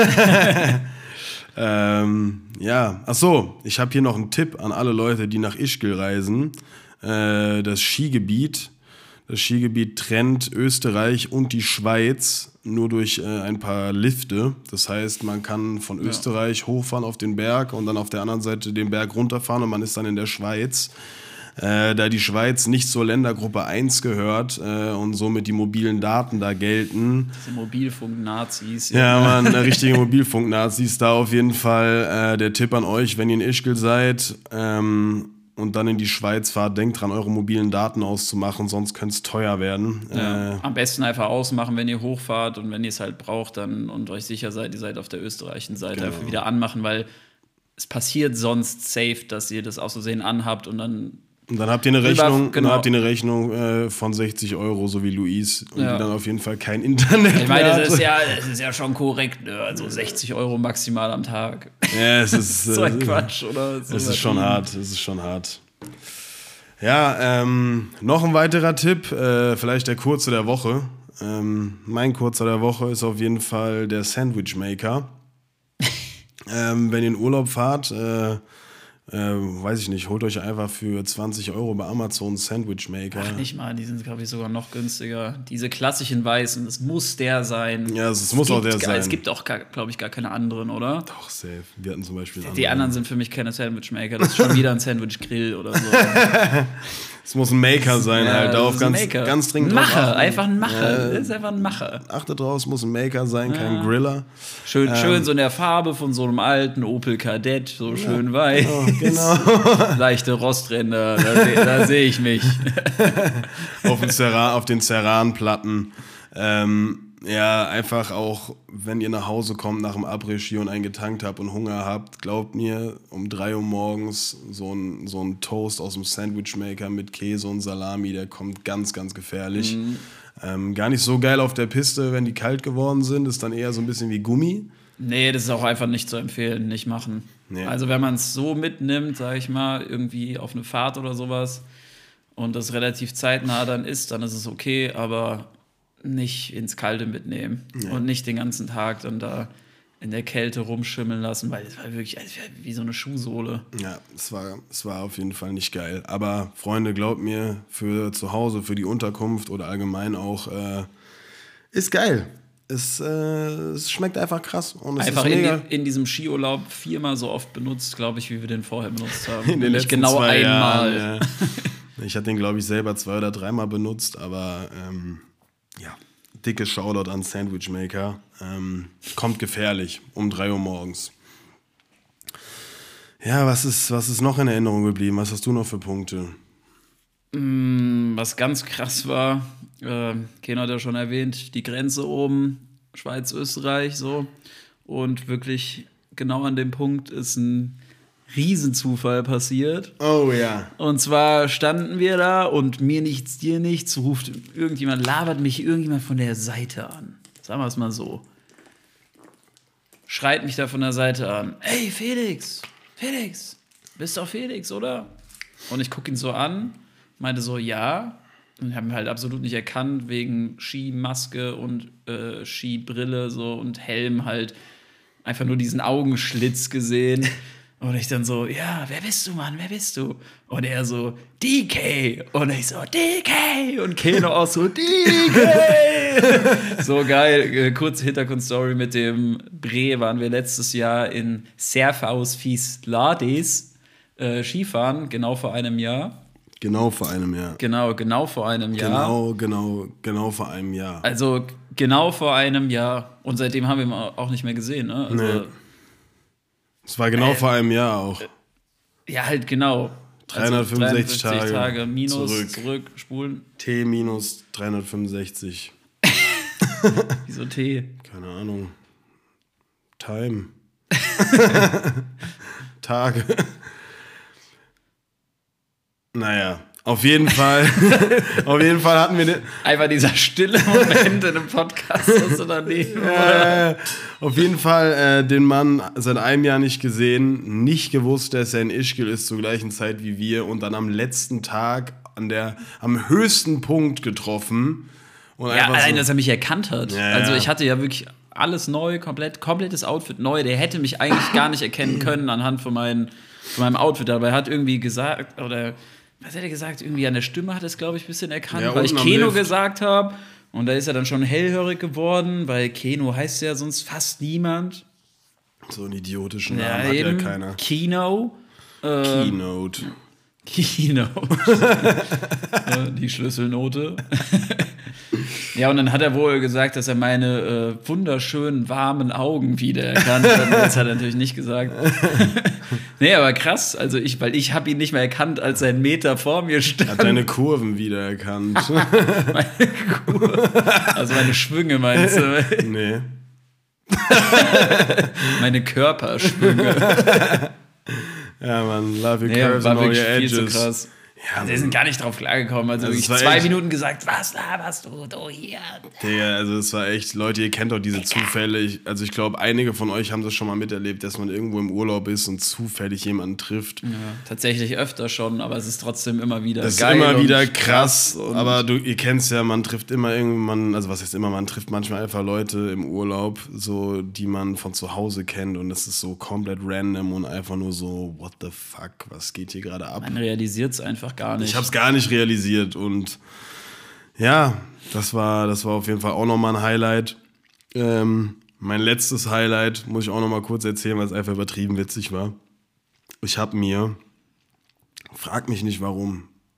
ähm, ja, ach so, ich habe hier noch einen Tipp an alle Leute, die nach Ischgl reisen. Äh, das Skigebiet, das Skigebiet trennt Österreich und die Schweiz nur durch äh, ein paar Lifte. Das heißt, man kann von ja. Österreich hochfahren auf den Berg und dann auf der anderen Seite den Berg runterfahren und man ist dann in der Schweiz. Äh, da die Schweiz nicht zur Ländergruppe eins gehört äh, und somit die mobilen Daten da gelten. Diese Mobilfunk-Nazis. Ja, ja man, richtige Mobilfunk-Nazis. Da auf jeden Fall äh, der Tipp an euch, wenn ihr in Ischgl seid ähm, und dann in die Schweiz fahrt, denkt dran, eure mobilen Daten auszumachen, sonst könnte es teuer werden. Ja. Äh, Am besten einfach ausmachen, wenn ihr hochfahrt und wenn ihr es halt braucht dann und euch sicher seid, ihr seid auf der österreichischen Seite, genau. Einfach wieder anmachen, weil es passiert sonst safe, dass ihr das aus Versehen anhabt und dann Und dann habt ihr eine Rechnung, genau. dann habt ihr eine Rechnung äh, von sechzig Euro, so wie Luis, und ja. die dann auf jeden Fall kein Internet ich meine, das ist, ja, das ist ja schon korrekt, ne? Also sechzig Euro maximal am Tag. Ja, es ist so ein Quatsch, oder? So es ist schon hart, es ist schon hart. Ja, ähm, noch ein weiterer Tipp, äh, vielleicht der kurze der Woche. Ähm, mein kurzer der Woche ist auf jeden Fall der Sandwich Maker. ähm, wenn ihr in Urlaub fahrt, äh, Äh, weiß ich nicht, holt euch einfach für zwanzig Euro bei Amazon einen Sandwich Maker. Ach, nicht mal, die sind, glaube ich, sogar noch günstiger. Diese klassischen weißen, es muss der sein. Ja, es, es muss auch der gar, sein. Es gibt auch, glaube ich, gar keine anderen, oder? Doch, safe. Wir hatten zum Beispiel Die anderen, anderen sind für mich keine Sandwich Maker, das ist schon wieder ein Sandwich Grill oder so. Es muss ein Maker sein, ja, halt. Darauf ganz, Maker. ganz dringend ein drauf Macher, achten. einfach ein Macher. Äh, das ist einfach ein Macher. Achtet drauf, es muss ein Maker sein, Ja. kein Griller. Schön, Ähm, schön so in der Farbe von so einem alten Opel Kadett, so schön weiß. Genau. Leichte Rostränder, da, se- da sehe ich mich. auf den, Ceran, auf den Ceran-Platten. Ähm, ja, einfach auch, wenn ihr nach Hause kommt nach dem Après-Ski und einen getankt habt und Hunger habt, glaubt mir, um drei Uhr morgens so ein, so ein Toast aus dem Sandwichmaker mit Käse und Salami, der kommt ganz, ganz gefährlich. Mhm. Ähm, gar nicht so geil auf der Piste, wenn die kalt geworden sind, ist dann eher so ein bisschen wie Gummi. Nee, das ist auch einfach nicht zu empfehlen, nicht machen. Nee. Also wenn man es so mitnimmt, sag ich mal, irgendwie auf eine Fahrt oder sowas und das relativ zeitnah dann ist, dann ist es okay, aber nicht ins Kalte mitnehmen ja. und nicht den ganzen Tag dann da in der Kälte rumschimmeln lassen, weil es war wirklich es war wie so eine Schuhsohle. Ja, es war, es war auf jeden Fall nicht geil. Aber Freunde, glaubt mir, für zu Hause, für die Unterkunft oder allgemein auch, äh, ist geil. Es, äh, es schmeckt einfach krass. Und es Einfach ist in, mega. die, in diesem Skiurlaub viermal so oft benutzt, glaube ich, wie wir den vorher benutzt haben. In den Nämlich letzten genau zwei einmal. Jahren, ja. Ich hatte den, glaube ich, selber zwei oder dreimal benutzt, aber ähm, ja, dickes Shoutout an Sandwichmaker. Ähm, kommt gefährlich um drei Uhr morgens. Ja, was ist, was ist noch in Erinnerung geblieben? Was hast du noch für Punkte? Was ganz krass war, äh, Ken hat ja schon erwähnt, die Grenze oben, Schweiz, Österreich, so. Und wirklich genau an dem Punkt ist ein Riesenzufall passiert. Oh ja. Und zwar standen wir da und mir nichts, dir nichts, ruft irgendjemand, labert mich irgendjemand von der Seite an. Sagen wir es mal so. Schreit mich da von der Seite an. Ey, Felix, Felix, bist doch Felix, oder? Und ich gucke ihn so an, meinte so, ja. Und ich habe ihn halt absolut nicht erkannt, wegen Skimaske und äh, Skibrille so und Helm halt. Einfach nur diesen Augenschlitz gesehen. Und ich dann so, ja, wer bist du, Mann, wer bist du? Und er so, D K. Und ich so, D K. Und Keno auch so, D K. So geil. Äh, kurze Hintergrundstory mit dem Bre waren wir letztes Jahr in Serfaus Lades äh, Skifahren, genau vor einem Jahr. Genau vor einem Jahr. Genau, genau vor einem Jahr. Genau, genau, genau vor einem Jahr. Also genau vor einem Jahr. Und seitdem haben wir ihn auch nicht mehr gesehen, ne? Also, Nee. Es war genau äh, vor einem Jahr auch. Ja, halt genau. dreihundertfünfundsechzig also Tage, Tage minus, zurück. zurück, spulen. T minus dreihundertfünfundsechzig. Wieso T? Keine Ahnung. Time. Tage. Naja, auf jeden Fall. Auf jeden Fall hatten wir. Ne Einfach dieser stille Moment in einem Podcast, das du daneben. äh, auf jeden Fall äh, den Mann seit einem Jahr nicht gesehen, nicht gewusst, dass er in Ischgl ist zur gleichen Zeit wie wir und dann am letzten Tag an der, am höchsten Punkt getroffen. Und Ja, allein, so, dass er mich erkannt hat. Ja, ja. Also ich hatte ja wirklich alles neu, komplett, komplettes Outfit neu. Der hätte mich eigentlich gar nicht erkennen können anhand von, meinen, von meinem Outfit. Aber er hat irgendwie gesagt, oder was hat er gesagt? Irgendwie an der Stimme hat er es, glaube ich, ein bisschen erkannt, Ja, weil ich unten am Keno Lift. gesagt habe. Und da ist er dann schon hellhörig geworden, weil Keno heißt ja sonst fast niemand. so einen idiotischen Ja, Namen hat ja eben. keiner. Keno. Äh, Keynote. Keynote. Ja, die Schlüsselnote. Ja, und dann hat er wohl gesagt, dass er meine äh, wunderschönen, warmen Augen wiedererkannt hat. Das hat er natürlich nicht gesagt. Nee, aber krass. Also ich, weil ich habe ihn nicht mehr erkannt, als er einen Meter vor mir stand. Hat deine Kurven wiedererkannt. Meine Kurve. Also meine Schwünge, meinst du? Nee. Meine Körperschwünge. Ja, man, love your Nee, curves war and all wirklich your viel zu edges. krass. Ja, Also, wir sind gar nicht drauf klargekommen. Also, Also, wirklich es war zwei echt- Minuten gesagt, was laberst du, du hier? Digga, also es war echt, Leute, ihr kennt doch diese Zufälle. Ich, also ich glaube, einige von euch haben das schon mal miterlebt, dass man irgendwo im Urlaub ist und zufällig jemanden trifft. Ja, tatsächlich öfter schon, aber es ist trotzdem immer wieder Das ist geil immer und wieder krass, und aber du, ihr kennt's ja, man trifft immer irgendwann, also was heißt immer, man trifft manchmal einfach Leute im Urlaub, so, die man von zu Hause kennt und das ist so komplett random und einfach nur so, what the fuck, was geht hier gerade ab? man realisiert es einfach gar nicht. Ich hab's gar nicht realisiert und ja, das war, das war auf jeden Fall auch nochmal ein Highlight. Ähm, mein letztes Highlight muss ich auch nochmal kurz erzählen, weil es einfach übertrieben witzig war. Ich habe mir, frag mich nicht warum,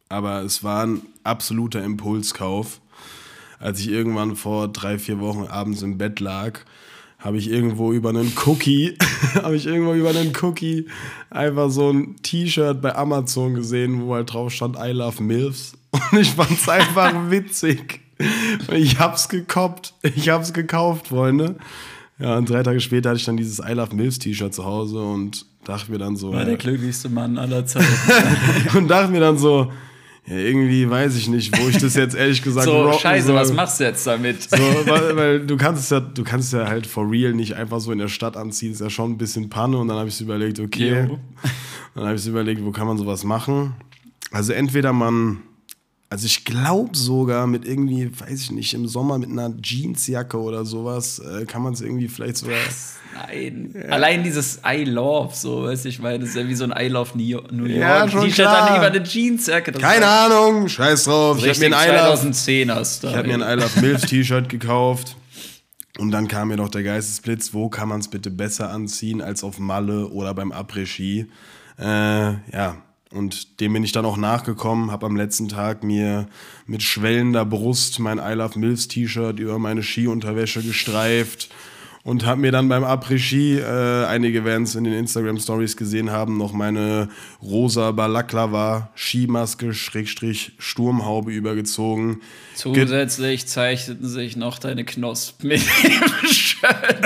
aber es war ein absoluter Impulskauf. Als ich irgendwann vor drei, vier Wochen abends im Bett lag, habe ich irgendwo über einen Cookie, habe ich irgendwo über einen Cookie einfach so ein T-Shirt bei Amazon gesehen, wo halt drauf stand I love Milfs. Und ich fand es einfach witzig. Ich hab's gekoppt. Ich hab's gekauft, Freunde. Ja, und drei Tage später hatte ich dann dieses I love Milfs T-Shirt zu Hause und dachte mir dann so... War der glücklichste Mann aller Zeiten. Und dachte mir dann so, ja, irgendwie weiß ich nicht, wo ich das jetzt ehrlich gesagt so, rocken scheiße, soll. was machst du jetzt damit? So, weil, weil du kannst es ja, du kannst es ja halt for real nicht einfach so in der Stadt anziehen. Ist ja schon ein bisschen Panne. Und dann habe ich überlegt, okay. Jo. Dann habe ich überlegt, wo kann man sowas machen? Also entweder man... Also ich glaube sogar mit irgendwie, weiß ich nicht, im Sommer mit einer Jeansjacke oder sowas, äh, kann man es irgendwie vielleicht sogar... Nein. Ja. Allein dieses I love, so, weißt du, ich meine, das ist ja wie so ein I love New York. Ja, schon T-Shirt klar. dann lieber eine Jeansjacke. Keine Ahnung, scheiß drauf. Ich habe mir ein I love, zweitausendzehn hast du. Ich habe mir ein I love Milfs T-Shirt gekauft. Und dann kam mir noch der Geistesblitz, wo kann man es bitte besser anziehen als auf Malle oder beim Après-Ski? Äh, ja, und dem bin ich dann auch nachgekommen, habe am letzten Tag mir mit schwellender Brust mein I love Milfs T-Shirt über meine Skiunterwäsche gestreift und habe mir dann beim Après-Ski, äh, einige werden es in den Instagram-Stories gesehen haben, noch meine rosa Balaklava-Skimaske Schrägstrich Sturmhaube übergezogen. Zusätzlich zeichneten sich noch deine Knospen mit dem Shirt.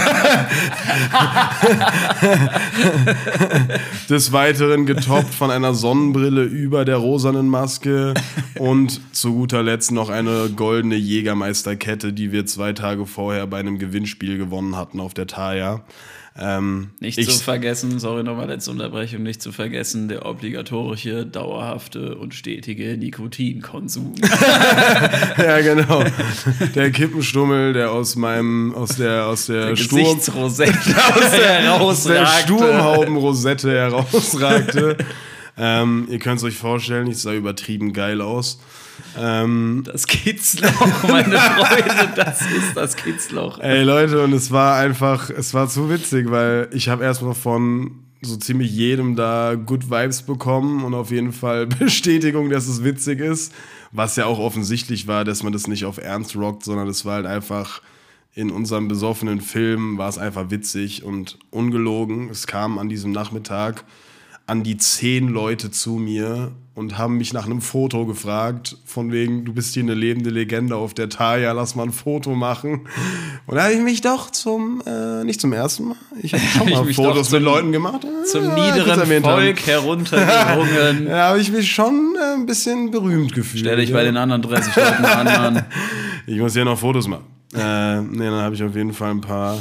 Des Weiteren getoppt von einer Sonnenbrille über der rosanen Maske und zu guter Letzt noch eine goldene Jägermeisterkette, die wir zwei Tage vorher bei einem Gewinnspiel gewonnen hatten auf der Thaya. Ähm, nicht ich, zu vergessen, sorry nochmal letzte Unterbrechung, nicht zu vergessen, der obligatorische, dauerhafte und stetige Nikotinkonsum. Ja, genau. Der Kippenstummel, der aus meinem, aus der, aus der, der Sturm, Gesichtsrosette aus der, aus der herausragte. Sturmhaubenrosette herausragte. ähm, ihr könnt es euch vorstellen, ich sah übertrieben geil aus. Ähm, das Kitzloch, meine Freunde, das ist das Kitzloch. Ey Leute, und es war einfach, es war zu witzig, weil ich habe erstmal von so ziemlich jedem da Good Vibes bekommen und auf jeden Fall Bestätigung, dass es witzig ist, was ja auch offensichtlich war, dass man das nicht auf Ernst rockt, sondern es war halt einfach in unserem besoffenen Film war es einfach witzig und ungelogen. Es kam an diesem Nachmittag an die zehn Leute zu mir und haben mich nach einem Foto gefragt, von wegen, du bist hier eine lebende Legende auf der Thaya, lass mal ein Foto machen. Und da habe ich mich doch zum, äh, nicht zum ersten Mal, ich habe schon mal Fotos mit Leuten gemacht. Zum äh, niederen Volk heruntergerungen. Da habe ich mich schon äh, ein bisschen berühmt gefühlt. Stell dich ja. bei den anderen dreißig Leuten an, Mann. Ich muss hier noch Fotos machen. Äh, nee, dann habe ich auf jeden Fall ein paar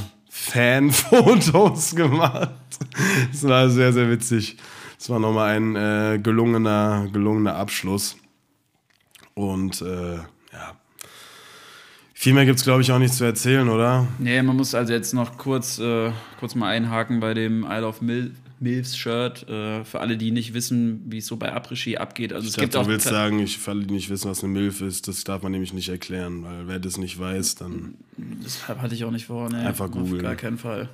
Fanfotos gemacht. Das war sehr, sehr witzig. Das war nochmal ein äh, gelungener, gelungener Abschluss. Und äh, ja, viel mehr gibt es, glaube ich, auch nicht zu erzählen, oder? Nee, man muss also jetzt noch kurz, äh, kurz mal einhaken bei dem I love Mil- Milfs Shirt. Äh, für alle, die nicht wissen, wie es so bei Après-Ski abgeht. Also ich es dachte, gibt du auch willst sagen, ich, für alle, die nicht wissen, was eine Milf ist, das darf man nämlich nicht erklären, weil wer das nicht weiß, dann... Das hatte ich auch nicht vor, ne? Einfach googeln. Auf gar keinen Fall.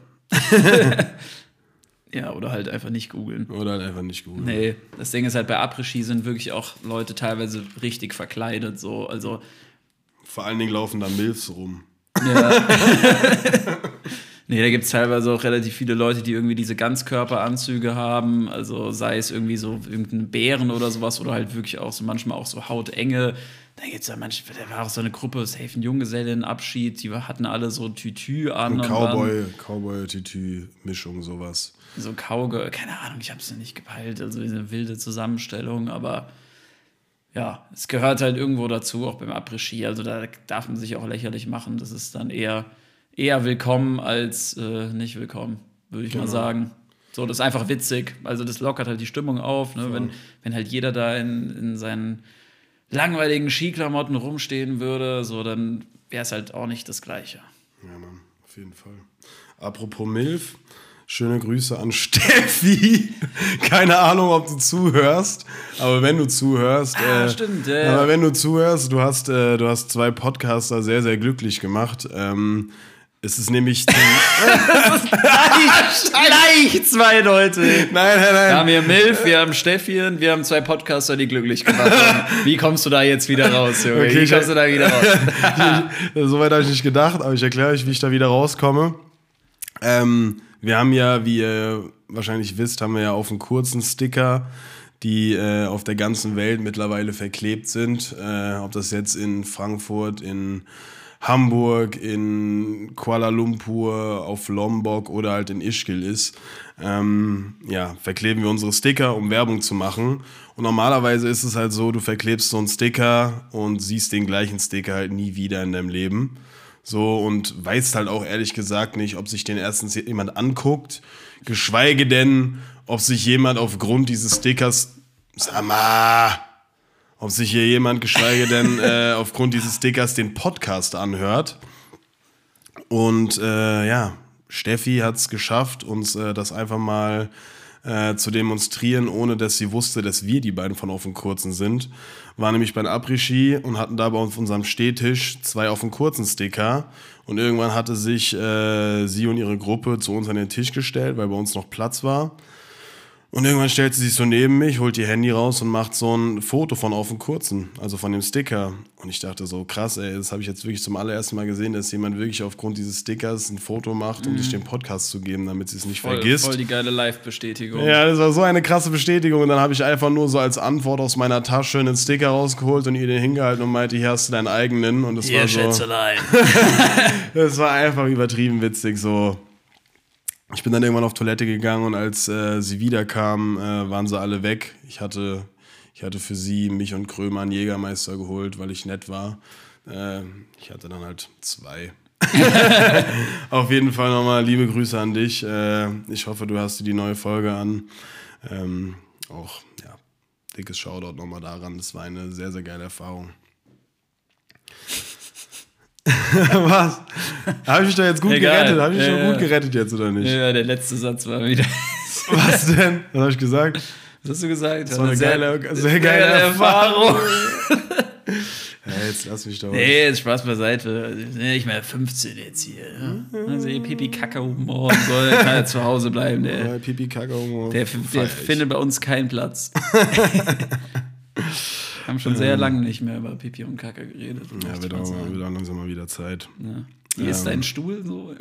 Ja, oder halt einfach nicht googeln. Oder halt einfach nicht googeln. Nee, das Ding ist halt, bei Après-Ski sind wirklich auch Leute teilweise richtig verkleidet, so, also... Vor allen Dingen laufen da Milfs rum. Ja. Nee, da gibt es teilweise auch relativ viele Leute, die irgendwie diese Ganzkörperanzüge haben, also sei es irgendwie so irgendein Bären oder sowas oder halt wirklich auch so manchmal auch so hautenge. Da gibt es ja manchmal, da war auch so eine Gruppe, safe ein Junggesellenabschied, die hatten alle so Tütü an. Und Cowboy, Cowboy-Tütü-Mischung, sowas. So Cowgirl, keine Ahnung, ich hab's ja nicht gepeilt, also eine wilde Zusammenstellung, aber ja, es gehört halt irgendwo dazu, auch beim Après-Ski, also da darf man sich auch lächerlich machen, das ist dann eher, eher willkommen als äh, nicht willkommen, würde ich genau. mal sagen. So, das ist einfach witzig, also das lockert halt die Stimmung auf, ne? wenn, wenn halt jeder da in, in seinen langweiligen Skiklamotten rumstehen würde, so, dann wäre es halt auch nicht das Gleiche. Ja, Mann, auf jeden Fall. Apropos Milf, schöne Grüße an Steffi. Keine Ahnung, ob du zuhörst, aber wenn du zuhörst, ah, äh, stimmt, ja. aber wenn du zuhörst, du hast, äh, du hast zwei Podcaster sehr, sehr glücklich gemacht. Ähm, Es ist nämlich... Gleich zwei Leute. Nein, nein, nein. Wir haben hier Milf, wir haben Steffi und wir haben zwei Podcaster, die glücklich gemacht haben. Wie kommst du da jetzt wieder raus, Junge? Okay, Wie kommst du da wieder raus? Soweit habe ich nicht gedacht, aber ich erkläre euch, wie ich da wieder rauskomme. Ähm, wir haben ja, wie ihr wahrscheinlich wisst, haben wir ja auf einen kurzen Sticker, die äh, auf der ganzen Welt mittlerweile verklebt sind. Äh, ob das jetzt in Frankfurt, in Hamburg, in Kuala Lumpur, auf Lombok oder halt in Ischgl ist, ähm, ja, verkleben wir unsere Sticker, um Werbung zu machen. Und normalerweise ist es halt so, du verklebst so einen Sticker und siehst den gleichen Sticker halt nie wieder in deinem Leben. So, und weißt halt auch ehrlich gesagt nicht, ob sich den erstens jemand anguckt, geschweige denn, ob sich jemand aufgrund dieses Stickers, sag mal, ob sich hier jemand, geschweige denn, äh, aufgrund dieses Stickers den Podcast anhört. Und äh, ja, Steffi hat es geschafft, uns äh, das einfach mal äh, zu demonstrieren, ohne dass sie wusste, dass wir die beiden von Auf den Kurzen sind. War nämlich beim Après-Ski und hatten da bei uns auf unserem Stehtisch zwei Auf den Kurzen Sticker. Und irgendwann hatte sich äh, sie und ihre Gruppe zu uns an den Tisch gestellt, weil bei uns noch Platz war. Und irgendwann stellt sie sich so neben mich, holt ihr Handy raus und macht so ein Foto von Auf den Kurzen, also von dem Sticker. Und ich dachte so, krass, ey, das habe ich jetzt wirklich zum allerersten Mal gesehen, dass jemand wirklich aufgrund dieses Stickers ein Foto macht, um mhm. sich den Podcast zu geben, damit sie es nicht voll, vergisst. Voll die geile Live-Bestätigung. Ja, das war so eine krasse Bestätigung. Und dann habe ich einfach nur so als Antwort aus meiner Tasche einen Sticker rausgeholt und ihr den hingehalten und meinte, hier hast du deinen eigenen. Und das hier, war so, Schätzelein. Das war einfach übertrieben witzig, so. Ich bin dann irgendwann auf Toilette gegangen und als äh, sie wiederkam, äh, waren sie alle weg. Ich hatte, ich hatte für sie, mich und Krömer einen Jägermeister geholt, weil ich nett war. Äh, ich hatte dann halt zwei. Auf jeden Fall nochmal liebe Grüße an dich. Äh, ich hoffe, du hast dir die neue Folge an. Ähm, auch, ja, dickes Shoutout nochmal daran. Das war eine sehr, sehr geile Erfahrung. Was? Habe ich mich da jetzt gut Egal. gerettet? Habe ich mich ja, schon gut gerettet jetzt, oder nicht? Ja, der letzte Satz war wieder... Was denn? Was habe ich gesagt? Was hast du gesagt? Das war eine sehr, geile, sehr geile Erfahrung. Ja, jetzt lass mich doch. Nee, jetzt Spaß beiseite. Ich meine fünfzehn jetzt hier. Ja? Also Pipi-Kaka-Humor und so, der kann ja zu Hause bleiben. Der, ja, Pipi-Kaka-Humor. Der, der findet bei uns keinen Platz. Wir haben schon sehr ähm, lange nicht mehr über Pipi und Kacke geredet. Ja, wird auch, wird auch langsam mal wieder Zeit. Ja. Hier ähm. ist dein Stuhl so.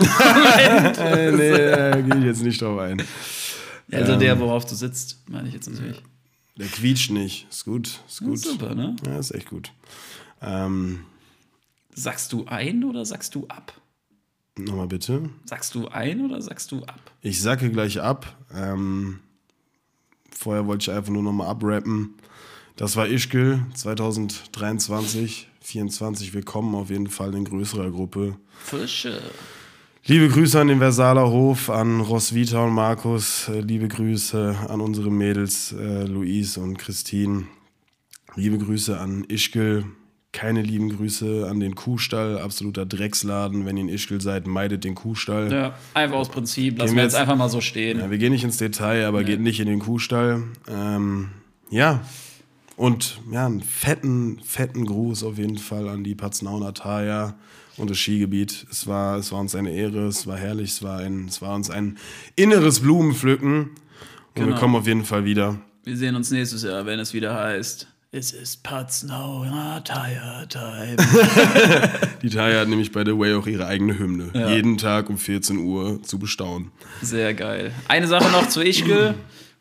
äh, nee, äh, gehe ich jetzt nicht drauf ein. Also ähm, der, worauf du sitzt, meine ich jetzt natürlich. Der quietscht nicht. Ist gut. Ist gut. Ist super, ne? Ja, ist echt gut. Ähm, sagst du ein oder sagst du ab? Nochmal bitte. Sagst du ein oder sagst du ab? Ich sacke gleich ab. Ähm, vorher wollte ich einfach nur nochmal abrappen. Das war Ischgl zwanzig dreiundzwanzig, vierundzwanzig. Willkommen auf jeden Fall in größerer Gruppe. Frische. Liebe Grüße an den Versaler Hof, an Roswitha und Markus. Liebe Grüße an unsere Mädels äh, Luise und Christine. Liebe Grüße an Ischgl. Keine lieben Grüße an den Kuhstall. Absoluter Drecksladen. Wenn ihr in Ischgl seid, meidet den Kuhstall. Ja, einfach aus Prinzip. Lassen wir jetzt einfach mal so stehen. Ja, wir gehen nicht ins Detail, aber ja. Geht nicht in den Kuhstall. Ähm, ja. Und ja, einen fetten, fetten Gruß auf jeden Fall an die Paznauna Thaya und das Skigebiet. Es war, es war uns eine Ehre, es war herrlich, es war, ein, es war uns ein inneres Blumenpflücken. Und genau. Wir kommen auf jeden Fall wieder. Wir sehen uns nächstes Jahr, wenn es wieder heißt, es ist Paznauna Thaya Time. Die Thaya hat nämlich by the way auch ihre eigene Hymne. Ja. Jeden Tag um vierzehn Uhr zu bestaunen. Sehr geil. Eine Sache noch zu Ischgl.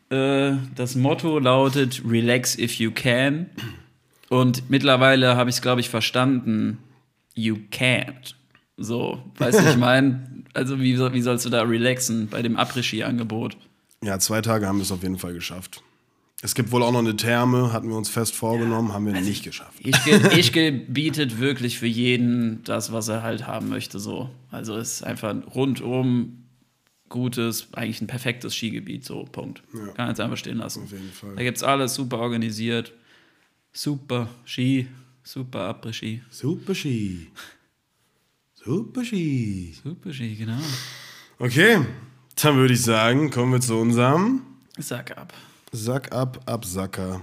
Das Motto lautet Relax if you can. Und mittlerweile habe ich es, glaube ich, verstanden. You can't. So, weißt du, ich meine, also wie, wie sollst du da relaxen bei dem Après-Ski-Angebot? Ja, zwei Tage haben wir es auf jeden Fall geschafft. Es gibt wohl auch noch eine Therme, hatten wir uns fest vorgenommen, ja, haben wir also nicht geschafft. Ischgl bietet wirklich für jeden das, was er halt haben möchte. So. Also es ist einfach rundum gutes, eigentlich ein perfektes Skigebiet, so, Punkt. Ja. Kann jetzt einfach stehen lassen. Auf jeden Fall. Da gibt's alles super organisiert. Super Ski, super Après-Ski. Super Ski. Super Ski. Super Ski, genau. Okay, dann würde ich sagen, kommen wir zu unserem Sack ab. Sack ab, Absacker.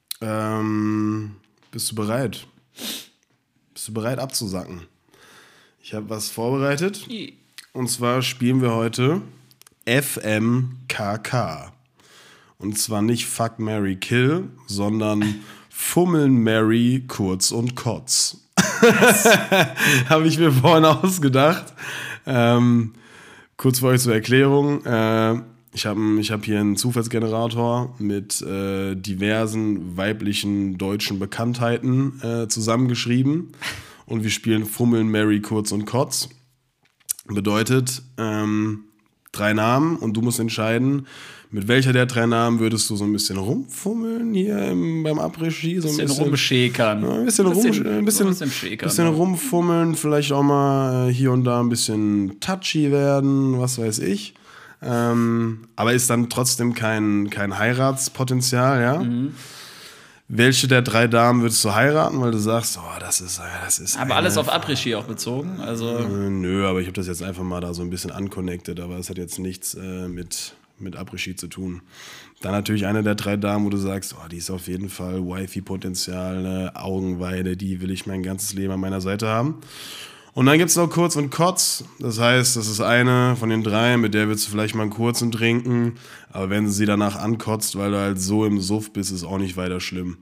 Ähm, bist du bereit? Bist du bereit abzusacken? Ich habe was vorbereitet. Und zwar spielen wir heute F M K K. Und zwar nicht Fuck, Marry, Kill, sondern Fummeln, Marry, Kurz und Kotz. Habe ich mir vorhin ausgedacht. Ähm, kurz für euch zur Erklärung. Äh, ich habe ich hab hier einen Zufallsgenerator mit äh, diversen weiblichen deutschen Bekanntheiten äh, zusammengeschrieben. Und wir spielen Fummeln, Marry, Kurz und Kotz. Bedeutet, ähm, drei Namen und du musst entscheiden, mit welcher der drei Namen würdest du so ein bisschen rumfummeln hier im, beim Après-Ski? So ein bisschen, bisschen rumschäkern. Ja, ein bisschen, ein bisschen, rum, ein bisschen, ein bisschen, schäkern, bisschen ja. rumfummeln, vielleicht auch mal hier und da ein bisschen touchy werden, was weiß ich. Ähm, aber ist dann trotzdem kein, kein Heiratspotenzial, ja? Mhm. Welche der drei Damen würdest du heiraten, weil du sagst, oh, das ist, das ist. Aber alles auf Après-Ski auch bezogen? Also äh, nö, aber ich habe das jetzt einfach mal da so ein bisschen unconnected, aber es hat jetzt nichts äh, mit, mit Après-Ski zu tun. Dann natürlich eine der drei Damen, wo du sagst, oh, die ist auf jeden Fall Wifi-Potenzial, eine Augenweide, die will ich mein ganzes Leben an meiner Seite haben. Und dann gibt es noch Kurz und Kotz. Das heißt, das ist eine von den drei, mit der willst du vielleicht mal einen kurzen trinken. Aber wenn sie danach ankotzt, weil du halt so im Suff bist, ist auch nicht weiter schlimm.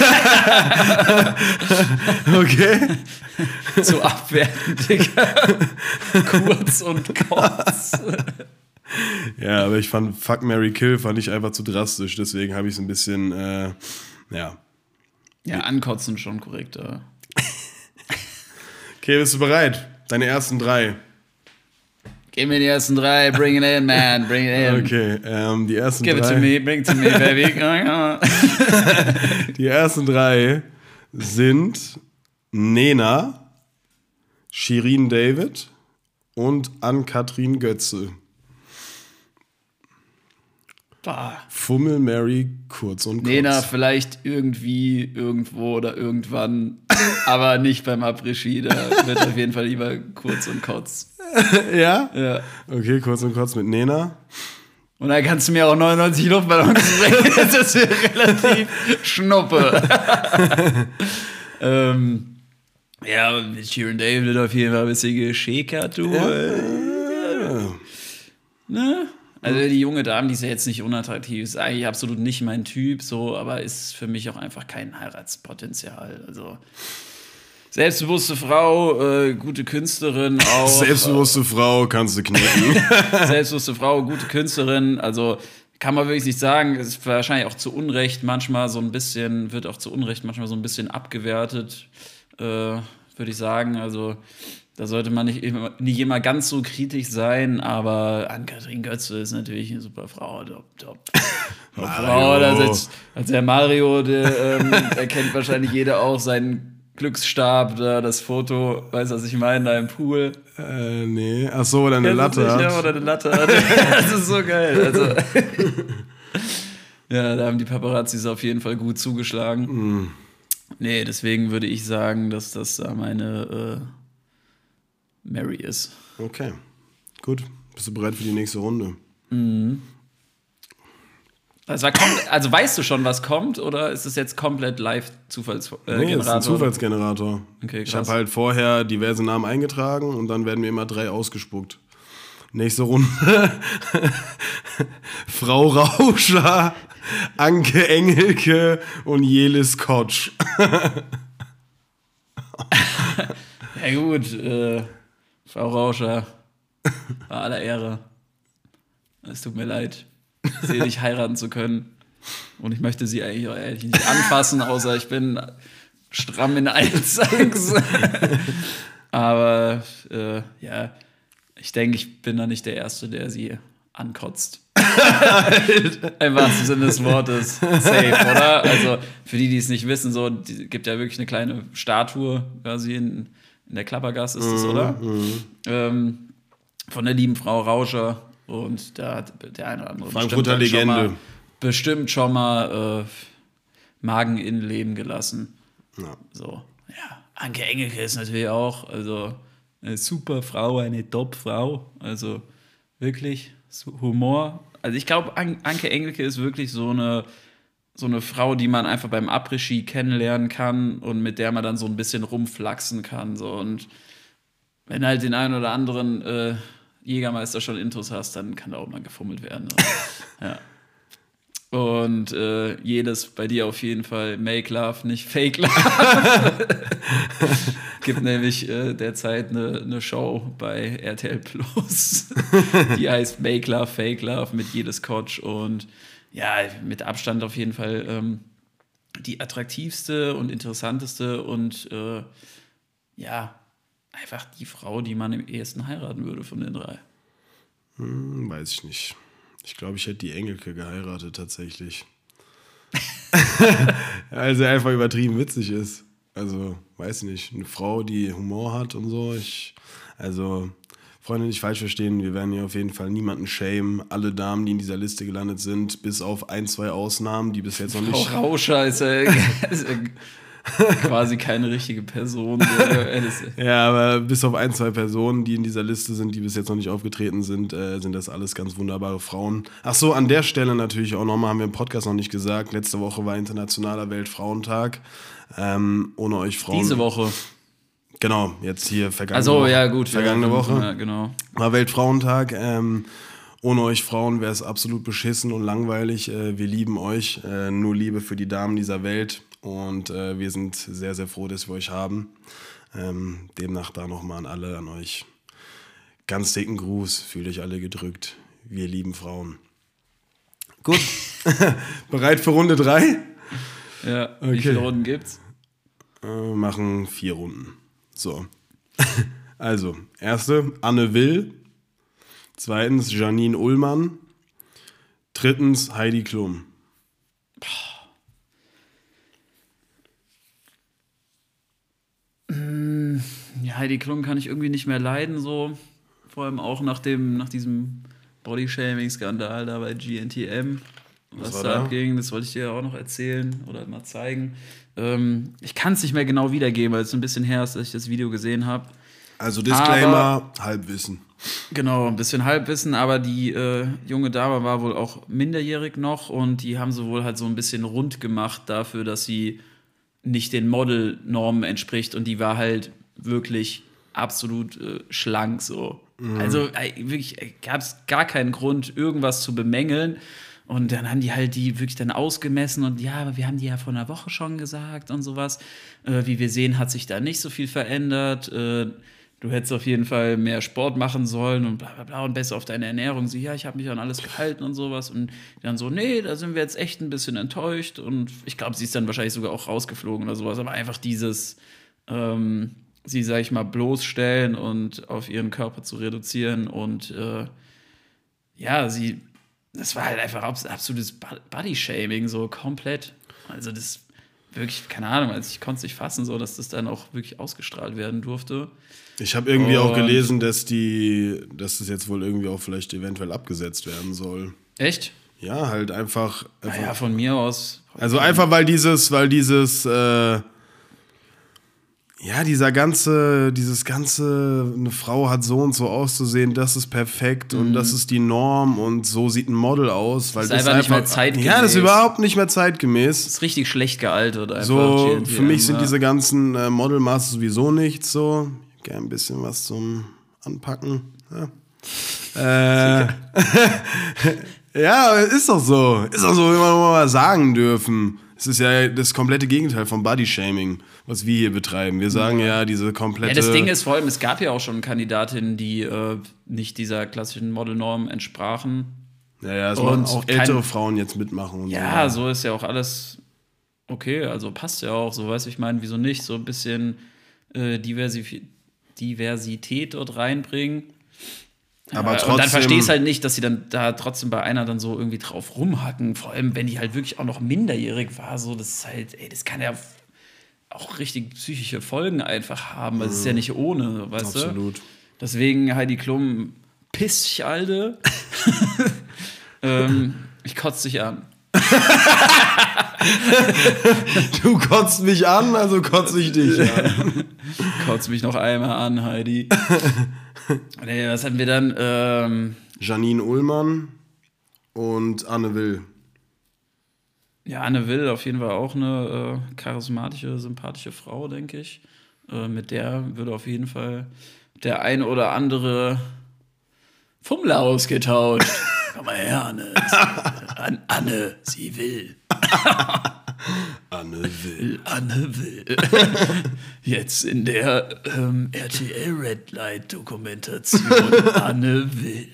Okay? Zu abwerten, Digga. Kurz und Kotz. Ja, aber ich fand Fuck, Marry, Kill fand ich einfach zu drastisch. Deswegen habe ich es ein bisschen, äh, ja. Ja, ankotzen schon korrekt, ja. Okay, bist du bereit? Deine ersten drei. Gib mir die ersten drei, bring it in, man, bring it in. Okay, ähm, die ersten Give drei. Give it to me, bring it to me, baby. Die ersten drei sind Nena, Shirin David und Ann-Kathrin Götze. Bah. Fummel, Marry, Kurz und Kotz. Nena vielleicht irgendwie, irgendwo oder irgendwann, aber nicht beim Après-Ski. Da wird auf jeden Fall lieber Kurz und Kotz. Ja? Ja. Okay, Kurz und Kotz mit Nena. Und dann kannst du mir auch neunundneunzig Luftballons bringen. Das ist relativ schnuppe. ähm, ja, mit Shirin David auf jeden Fall ein bisschen geschäkert, du. Ja. Ja. Ne? Also die junge Dame, die ist ja jetzt nicht unattraktiv, ist eigentlich absolut nicht mein Typ, so, aber ist für mich auch einfach kein Heiratspotenzial. Also selbstbewusste Frau, äh, gute Künstlerin auch. Selbstbewusste äh, Frau kannst du knicken. Selbstbewusste Frau, gute Künstlerin, also kann man wirklich nicht sagen, ist wahrscheinlich auch zu Unrecht manchmal so ein bisschen, wird auch zu Unrecht manchmal so ein bisschen abgewertet, äh, würde ich sagen, also da sollte man nicht immer, nicht immer ganz so kritisch sein, aber Ann-Kathrin Götze ist natürlich eine super Frau. Top, top. top Frau. Als, als der Mario, der ähm, erkennt wahrscheinlich jeder auch seinen Glücksstab, da, das Foto, weißt du, was ich meine, da im Pool. Äh, nee. Ach so, oder eine ja, Latte hat. Ja, oder eine Latte hat. Das ist so geil. Also, ja, da haben die Paparazzis auf jeden Fall gut zugeschlagen. Mm. Nee, deswegen würde ich sagen, dass das da meine äh, Mary ist. Okay, gut. Bist du bereit für die nächste Runde? Mhm. Also, also weißt du schon, was kommt, oder ist es jetzt komplett live Zufallsgenerator? Äh, nee, es ist ein Zufallsgenerator. Okay, ich habe halt vorher diverse Namen eingetragen und dann werden mir immer drei ausgespuckt. Nächste Runde. Frau Rauscher, Anke Engelke und Jelis Kotsch. Ja gut, äh, Frau Rauscher, bei aller Ehre. Es tut mir leid, sie nicht heiraten zu können. Und ich möchte sie eigentlich auch ehrlich nicht anfassen, außer ich bin stramm in eins. Aber äh, ja, ich denke, ich bin da nicht der Erste, der sie ankotzt. Im wahrsten Sinne des Wortes. Safe, oder? Also für die, die es nicht wissen, so, die gibt ja wirklich eine kleine Statue quasi in, in der Klappergasse ist das, oder? Mhm. Ähm, von der lieben Frau Rauscher. Und da hat der eine oder andere Frankfurter bestimmt schon Legende. mal, bestimmt schon mal äh, Magen in Leben gelassen. Ja. So, ja. Anke Engelke ist natürlich auch, also eine super Frau, eine Top-Frau. Also wirklich Humor. Also ich glaube, An- Anke Engelke ist wirklich so eine, so eine Frau, die man einfach beim Après-Ski kennenlernen kann und mit der man dann so ein bisschen rumflaxen kann. So. Und Wenn halt den einen oder anderen äh, Jägermeister schon Intros hast, dann kann da auch mal gefummelt werden. Ja. Und äh, jedes bei dir auf jeden Fall Make Love, nicht Fake Love. Gibt nämlich äh, derzeit eine, eine Show bei R T L Plus, die heißt Make Love, Fake Love mit jedes Kotsch und ja, mit Abstand auf jeden Fall ähm, die attraktivste und interessanteste und äh, ja, einfach die Frau, die man im ehesten heiraten würde von den drei. Hm, weiß ich nicht. Ich glaube, ich hätte die Engelke geheiratet tatsächlich. Weil sie einfach übertrieben witzig ist. Also, weiß nicht, eine Frau, die Humor hat und so. Ich, also, Freunde, nicht falsch verstehen, wir werden hier auf jeden Fall niemanden shamen. Alle Damen, die in dieser Liste gelandet sind, bis auf ein, zwei Ausnahmen, die bis jetzt noch nicht... Frau Rauscher ist ja, ist ja quasi keine richtige Person. Ja, aber bis auf ein, zwei Personen, die in dieser Liste sind, die bis jetzt noch nicht aufgetreten sind, äh, sind das alles ganz wunderbare Frauen. Ach so, an der Stelle natürlich auch nochmal, haben wir im Podcast noch nicht gesagt, letzte Woche war Internationaler Weltfrauentag. Ähm, ohne euch Frauen... Diese Woche. Genau, jetzt hier vergangene also, Woche. ja, gut. Vergangene ja, Woche. Ja, genau. War Weltfrauentag. Ähm, ohne euch Frauen wäre es absolut beschissen und langweilig. Äh, wir lieben euch. Äh, nur Liebe für die Damen dieser Welt. Und äh, wir sind sehr, sehr froh, dass wir euch haben. Ähm, demnach da nochmal an alle, an euch. Ganz dicken Gruß. Fühlt euch alle gedrückt. Wir lieben Frauen. Gut. Bereit für Runde drei? Ja, okay. Wie viele Runden gibt's? Äh, machen vier Runden. So. Also, erste, Anne Will. Zweitens, Janine Ullmann. Drittens, Heidi Klum. Ja, Heidi Klum kann ich irgendwie nicht mehr leiden, so. Vor allem auch nach, dem, nach diesem Bodyshaming-Skandal da bei G N T M. Was, was da abging, das wollte ich dir ja auch noch erzählen oder mal zeigen. Ähm, ich kann es nicht mehr genau wiedergeben, weil es ein bisschen her ist, dass ich das Video gesehen habe. Also Disclaimer, aber, Halbwissen. Genau, ein bisschen Halbwissen, aber die äh, junge Dame war wohl auch minderjährig noch und die haben sie wohl halt so ein bisschen rund gemacht dafür, dass sie nicht den Model-Normen entspricht und die war halt wirklich absolut äh, schlank so. Mhm. Also äh, wirklich äh, gab es gar keinen Grund, irgendwas zu bemängeln. Und dann haben die halt die wirklich dann ausgemessen und ja, aber wir haben die ja vor einer Woche schon gesagt und sowas. Äh, wie wir sehen, hat sich da nicht so viel verändert. Äh, du hättest auf jeden Fall mehr Sport machen sollen und bla bla bla und besser auf deine Ernährung. Sie, ja, ich habe mich an alles gehalten und sowas. Und dann so, nee, da sind wir jetzt echt ein bisschen enttäuscht. Und ich glaube, sie ist dann wahrscheinlich sogar auch rausgeflogen oder sowas. Aber einfach dieses, ähm, sie, sag ich mal, bloßstellen und auf ihren Körper zu reduzieren. Und äh, ja, sie... Das war halt einfach absolutes Body-Shaming, so komplett. Also das wirklich, keine Ahnung, also ich konnte es nicht fassen, so, dass das dann auch wirklich ausgestrahlt werden durfte. Ich habe irgendwie Und auch gelesen, dass die, dass das jetzt wohl irgendwie auch vielleicht eventuell abgesetzt werden soll. Echt? Ja, halt einfach. einfach naja, von mir aus. Also einfach, weil dieses, weil dieses, äh, ja, dieser ganze, dieses ganze, eine Frau hat so und so auszusehen, das ist perfekt mhm. und das ist die Norm und so sieht ein Model aus. Weil das ist einfach, einfach nicht mehr zeitgemäß. Ja, das ist überhaupt nicht mehr zeitgemäß. Das ist richtig schlecht gealtert einfach. So, G N T M, für mich sind ja. diese diese ganzen äh, Modelmaster sowieso nichts so. Ich gerne ein bisschen was zum Anpacken. Ja, äh, ja ist doch so. Ist doch so, wie wir mal sagen dürfen. Es ist ja das komplette Gegenteil vom Bodyshaming, was wir hier betreiben. Wir sagen ja, ja diese komplette... Ja, das Ding ist vor allem, es gab ja auch schon Kandidatinnen, die äh, nicht dieser klassischen Modelnorm entsprachen. Ja, ja, es machen auch ältere kein... Frauen jetzt mitmachen. Und ja, so. so ist ja auch alles okay, also passt ja auch. So, weiß ich meine, wieso nicht? So ein bisschen äh, Diversif- Diversität dort reinbringen. Aber trotzdem, und dann verstehe ich halt nicht, dass sie dann da trotzdem bei einer dann so irgendwie drauf rumhacken. Vor allem, wenn die halt wirklich auch noch minderjährig war. So, das ist halt, ey, das kann ja auch richtig psychische Folgen einfach haben. Weil es ist ja nicht ohne, weißt absolut. du? Absolut. Deswegen, Heidi Klum, piss dich, Alter. ähm, ich kotze dich an. Du kotzt mich an, also kotze ich dich an. Kotz mich noch einmal an, Heidi. Nee, was hatten wir dann? Ähm, Janine Ullmann und Anne Will. Ja, Anne Will auf jeden Fall auch eine äh, charismatische, sympathische Frau, denke ich. Äh, mit der würde auf jeden Fall der ein oder andere Fummler ausgetauscht. Komm mal her, Anne. An Anne, sie will. Anne will. Anne will. Jetzt in der ähm, R T L Red Light Dokumentation. Anne will.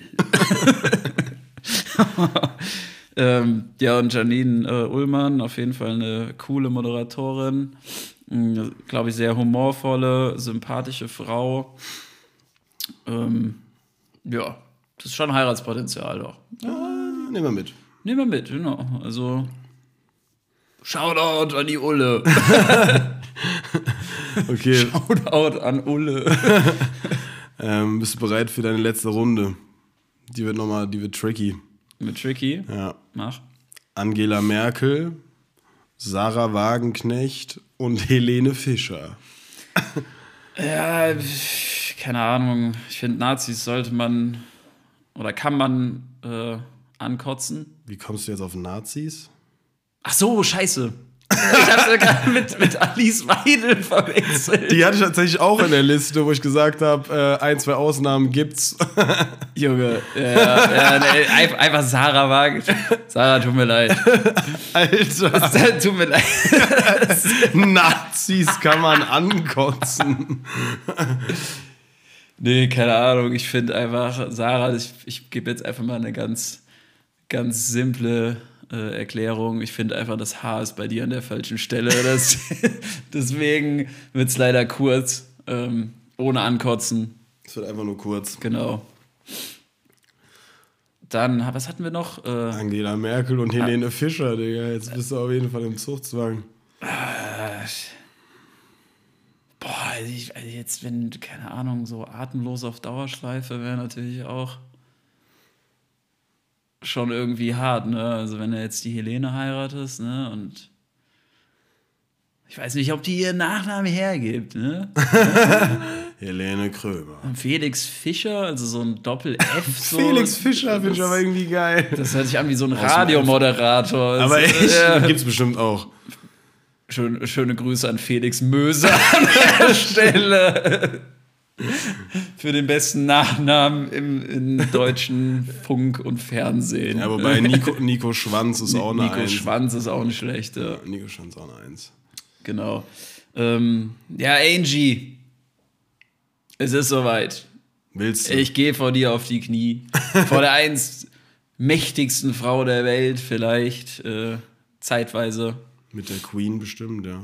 ähm, ja, und Janine äh, Ullmann, auf jeden Fall eine coole Moderatorin. Mhm, glaube ich, sehr humorvolle, sympathische Frau. Ähm, ja, das ist schon Heiratspotenzial doch. Ja, nehmen wir mit. Nehmen wir mit, genau. Also Shoutout an die Ulle. Okay. Shoutout an Ulle. ähm, bist du bereit für deine letzte Runde? Die wird nochmal, die wird tricky. Mit Tricky? Ja. Mach. Angela Merkel, Sarah Wagenknecht und Helene Fischer. Ja, keine Ahnung. Ich finde, Nazis sollte man oder kann man äh, ankotzen. Wie kommst du jetzt auf Nazis? Ach so, scheiße. Ich hab's gerade mit, mit Alice Weidel verwechselt. Die hatte ich tatsächlich auch in der Liste, wo ich gesagt habe, äh, ein, zwei Ausnahmen gibt's. Junge, ja, ja, nee, einfach Sarah Wagen. Sarah, tut mir leid. Alter. Tut mir leid. Nazis kann man ankotzen. Nee, keine Ahnung. Ich finde einfach, Sarah, ich, ich gebe jetzt einfach mal eine ganz, ganz simple äh, Erklärung. Ich finde einfach, das Haar ist bei dir an der falschen Stelle. Das, deswegen wird es leider kurz, ähm, ohne Ankotzen. Es wird einfach nur kurz. Genau. Dann, was hatten wir noch? Äh, Angela Merkel und Helene ah. Fischer, Digga. Jetzt bist du auf jeden Fall im Zugzwang. Äh, boah, also ich, also jetzt, wenn, keine Ahnung, so atemlos auf Dauerschleife wäre natürlich auch schon irgendwie hart, ne? Also wenn du jetzt die Helene heiratest, ne? Und ich weiß nicht, ob die ihren Nachnamen hergibt, ne? Helene Krömer. Und Felix Fischer, also so ein Doppel-F. So. Felix Fischer finde ich aber irgendwie geil. Das hört sich an wie so ein Radiomoderator. Aber also, echt, ja. Gibt's bestimmt auch. Schön, schöne Grüße an Felix Möser an der Stelle. Für den besten Nachnamen im, im deutschen Funk und Fernsehen. Ja, wobei Nico, Nico Schwanz ist auch eine Nico Eins. Nico Schwanz ist auch nicht schlecht. Ja. Ja, Nico Schwanz ist auch eine Eins. Genau. Ähm, ja, Angie. Es ist soweit. Willst du? Ich gehe vor dir auf die Knie. Vor der einst mächtigsten Frau der Welt vielleicht. Äh, zeitweise. Mit der Queen bestimmt, ja.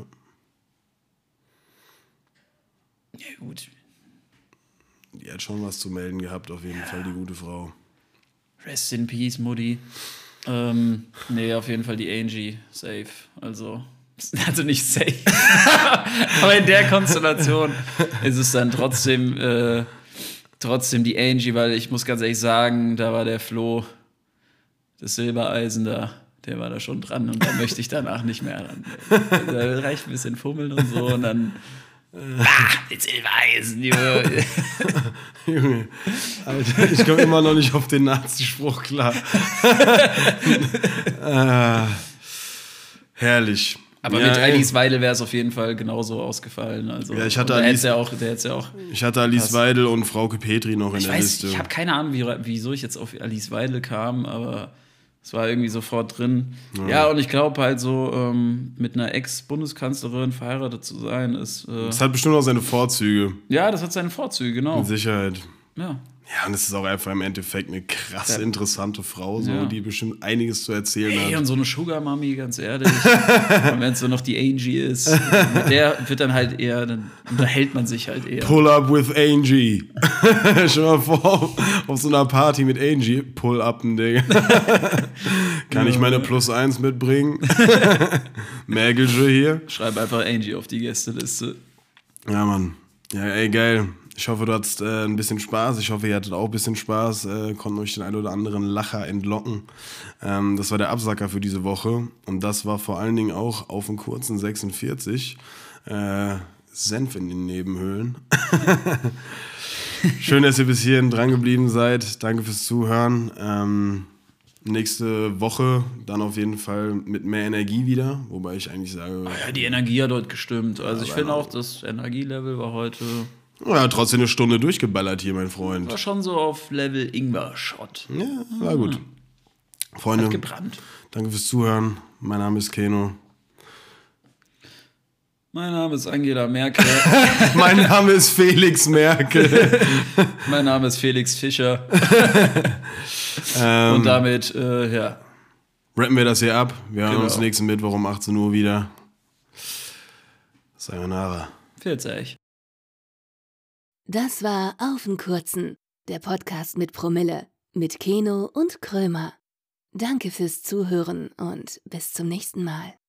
Ja, gut. Die hat schon was zu melden gehabt, auf jeden ja. Fall, die gute Frau. Rest in peace, Mutti. Ähm, nee, auf jeden Fall die Angie. Safe. Also, also nicht safe. Aber in der Konstellation ist es dann trotzdem, äh, trotzdem die Angie, weil ich muss ganz ehrlich sagen, da war der Flo, das Silbereisen da. Der war da schon dran und da möchte ich danach nicht mehr ran. Da reicht ein bisschen Fummeln und so und dann. Ah, jetzt Silbereisen, Junge. Junge, Alter, ich komme immer noch nicht auf den Nazi-Spruch klar. ah, herrlich. Aber ja, mit Alice Weidel wäre es auf jeden Fall genauso ausgefallen. Also, ja, ich hatte Alice, ja auch, der ja auch ich hatte Alice Weidel und Frauke Petri noch in ich der weiß, Liste. Ich habe keine Ahnung, wie, wieso ich jetzt auf Alice Weidel kam, aber es war irgendwie sofort drin. Ja, ja und ich glaube halt so, ähm, mit einer Ex-Bundeskanzlerin verheiratet zu sein, ist. Äh, das hat bestimmt auch seine Vorzüge. Ja, das hat seine Vorzüge, genau. Mit Sicherheit. Ja. Ja, und es ist auch einfach im Endeffekt eine krass ja. interessante Frau, so, ja. die bestimmt einiges zu erzählen hey, hat. Und so eine Sugar-Mami, ganz ehrlich. Und wenn es so noch die Angie ist, mit der wird dann halt eher, dann unterhält man sich halt eher. Pull up with Angie. Stell mal vor, auf so einer Party mit Angie, pull up ein Ding. Kann ich meine Plus eins mitbringen? Mergelche hier. Schreib einfach Angie auf die Gästeliste. Ja, Mann. Ja, ey, geil. Ich hoffe, du hattest äh, ein bisschen Spaß. Ich hoffe, ihr hattet auch ein bisschen Spaß. Äh, konnten euch den einen oder anderen Lacher entlocken. Ähm, das war der Absacker für diese Woche. Und das war vor allen Dingen auch auf den kurzen sechsundvierzig. Äh, Senf in den Nebenhöhlen. Schön, dass ihr bis hierhin dran geblieben seid. Danke fürs Zuhören. Ähm, nächste Woche dann auf jeden Fall mit mehr Energie wieder. Wobei ich eigentlich sage... Oh ja, die Energie hat heute gestimmt. Also ja, ich finde auch, das Energielevel war heute... Ja, trotzdem eine Stunde durchgeballert hier, mein Freund. War schon so auf Level Ingwer-Shot. Ja, war gut. Freunde, Hat gebrannt. danke fürs Zuhören. Mein Name ist Keno. Mein Name ist Angela Merkel. Mein Name ist Felix Merkel. Mein Name ist Felix Fischer. ähm, Und damit, äh, ja. rappen wir das hier ab. Wir hören Genau. uns nächsten Mittwoch um achtzehn Uhr wieder. Sayonara. Pfiat euch. Das war Auf 'n Kurzen, der Podcast mit Promille, mit Keno und Krömer. Danke fürs Zuhören und bis zum nächsten Mal.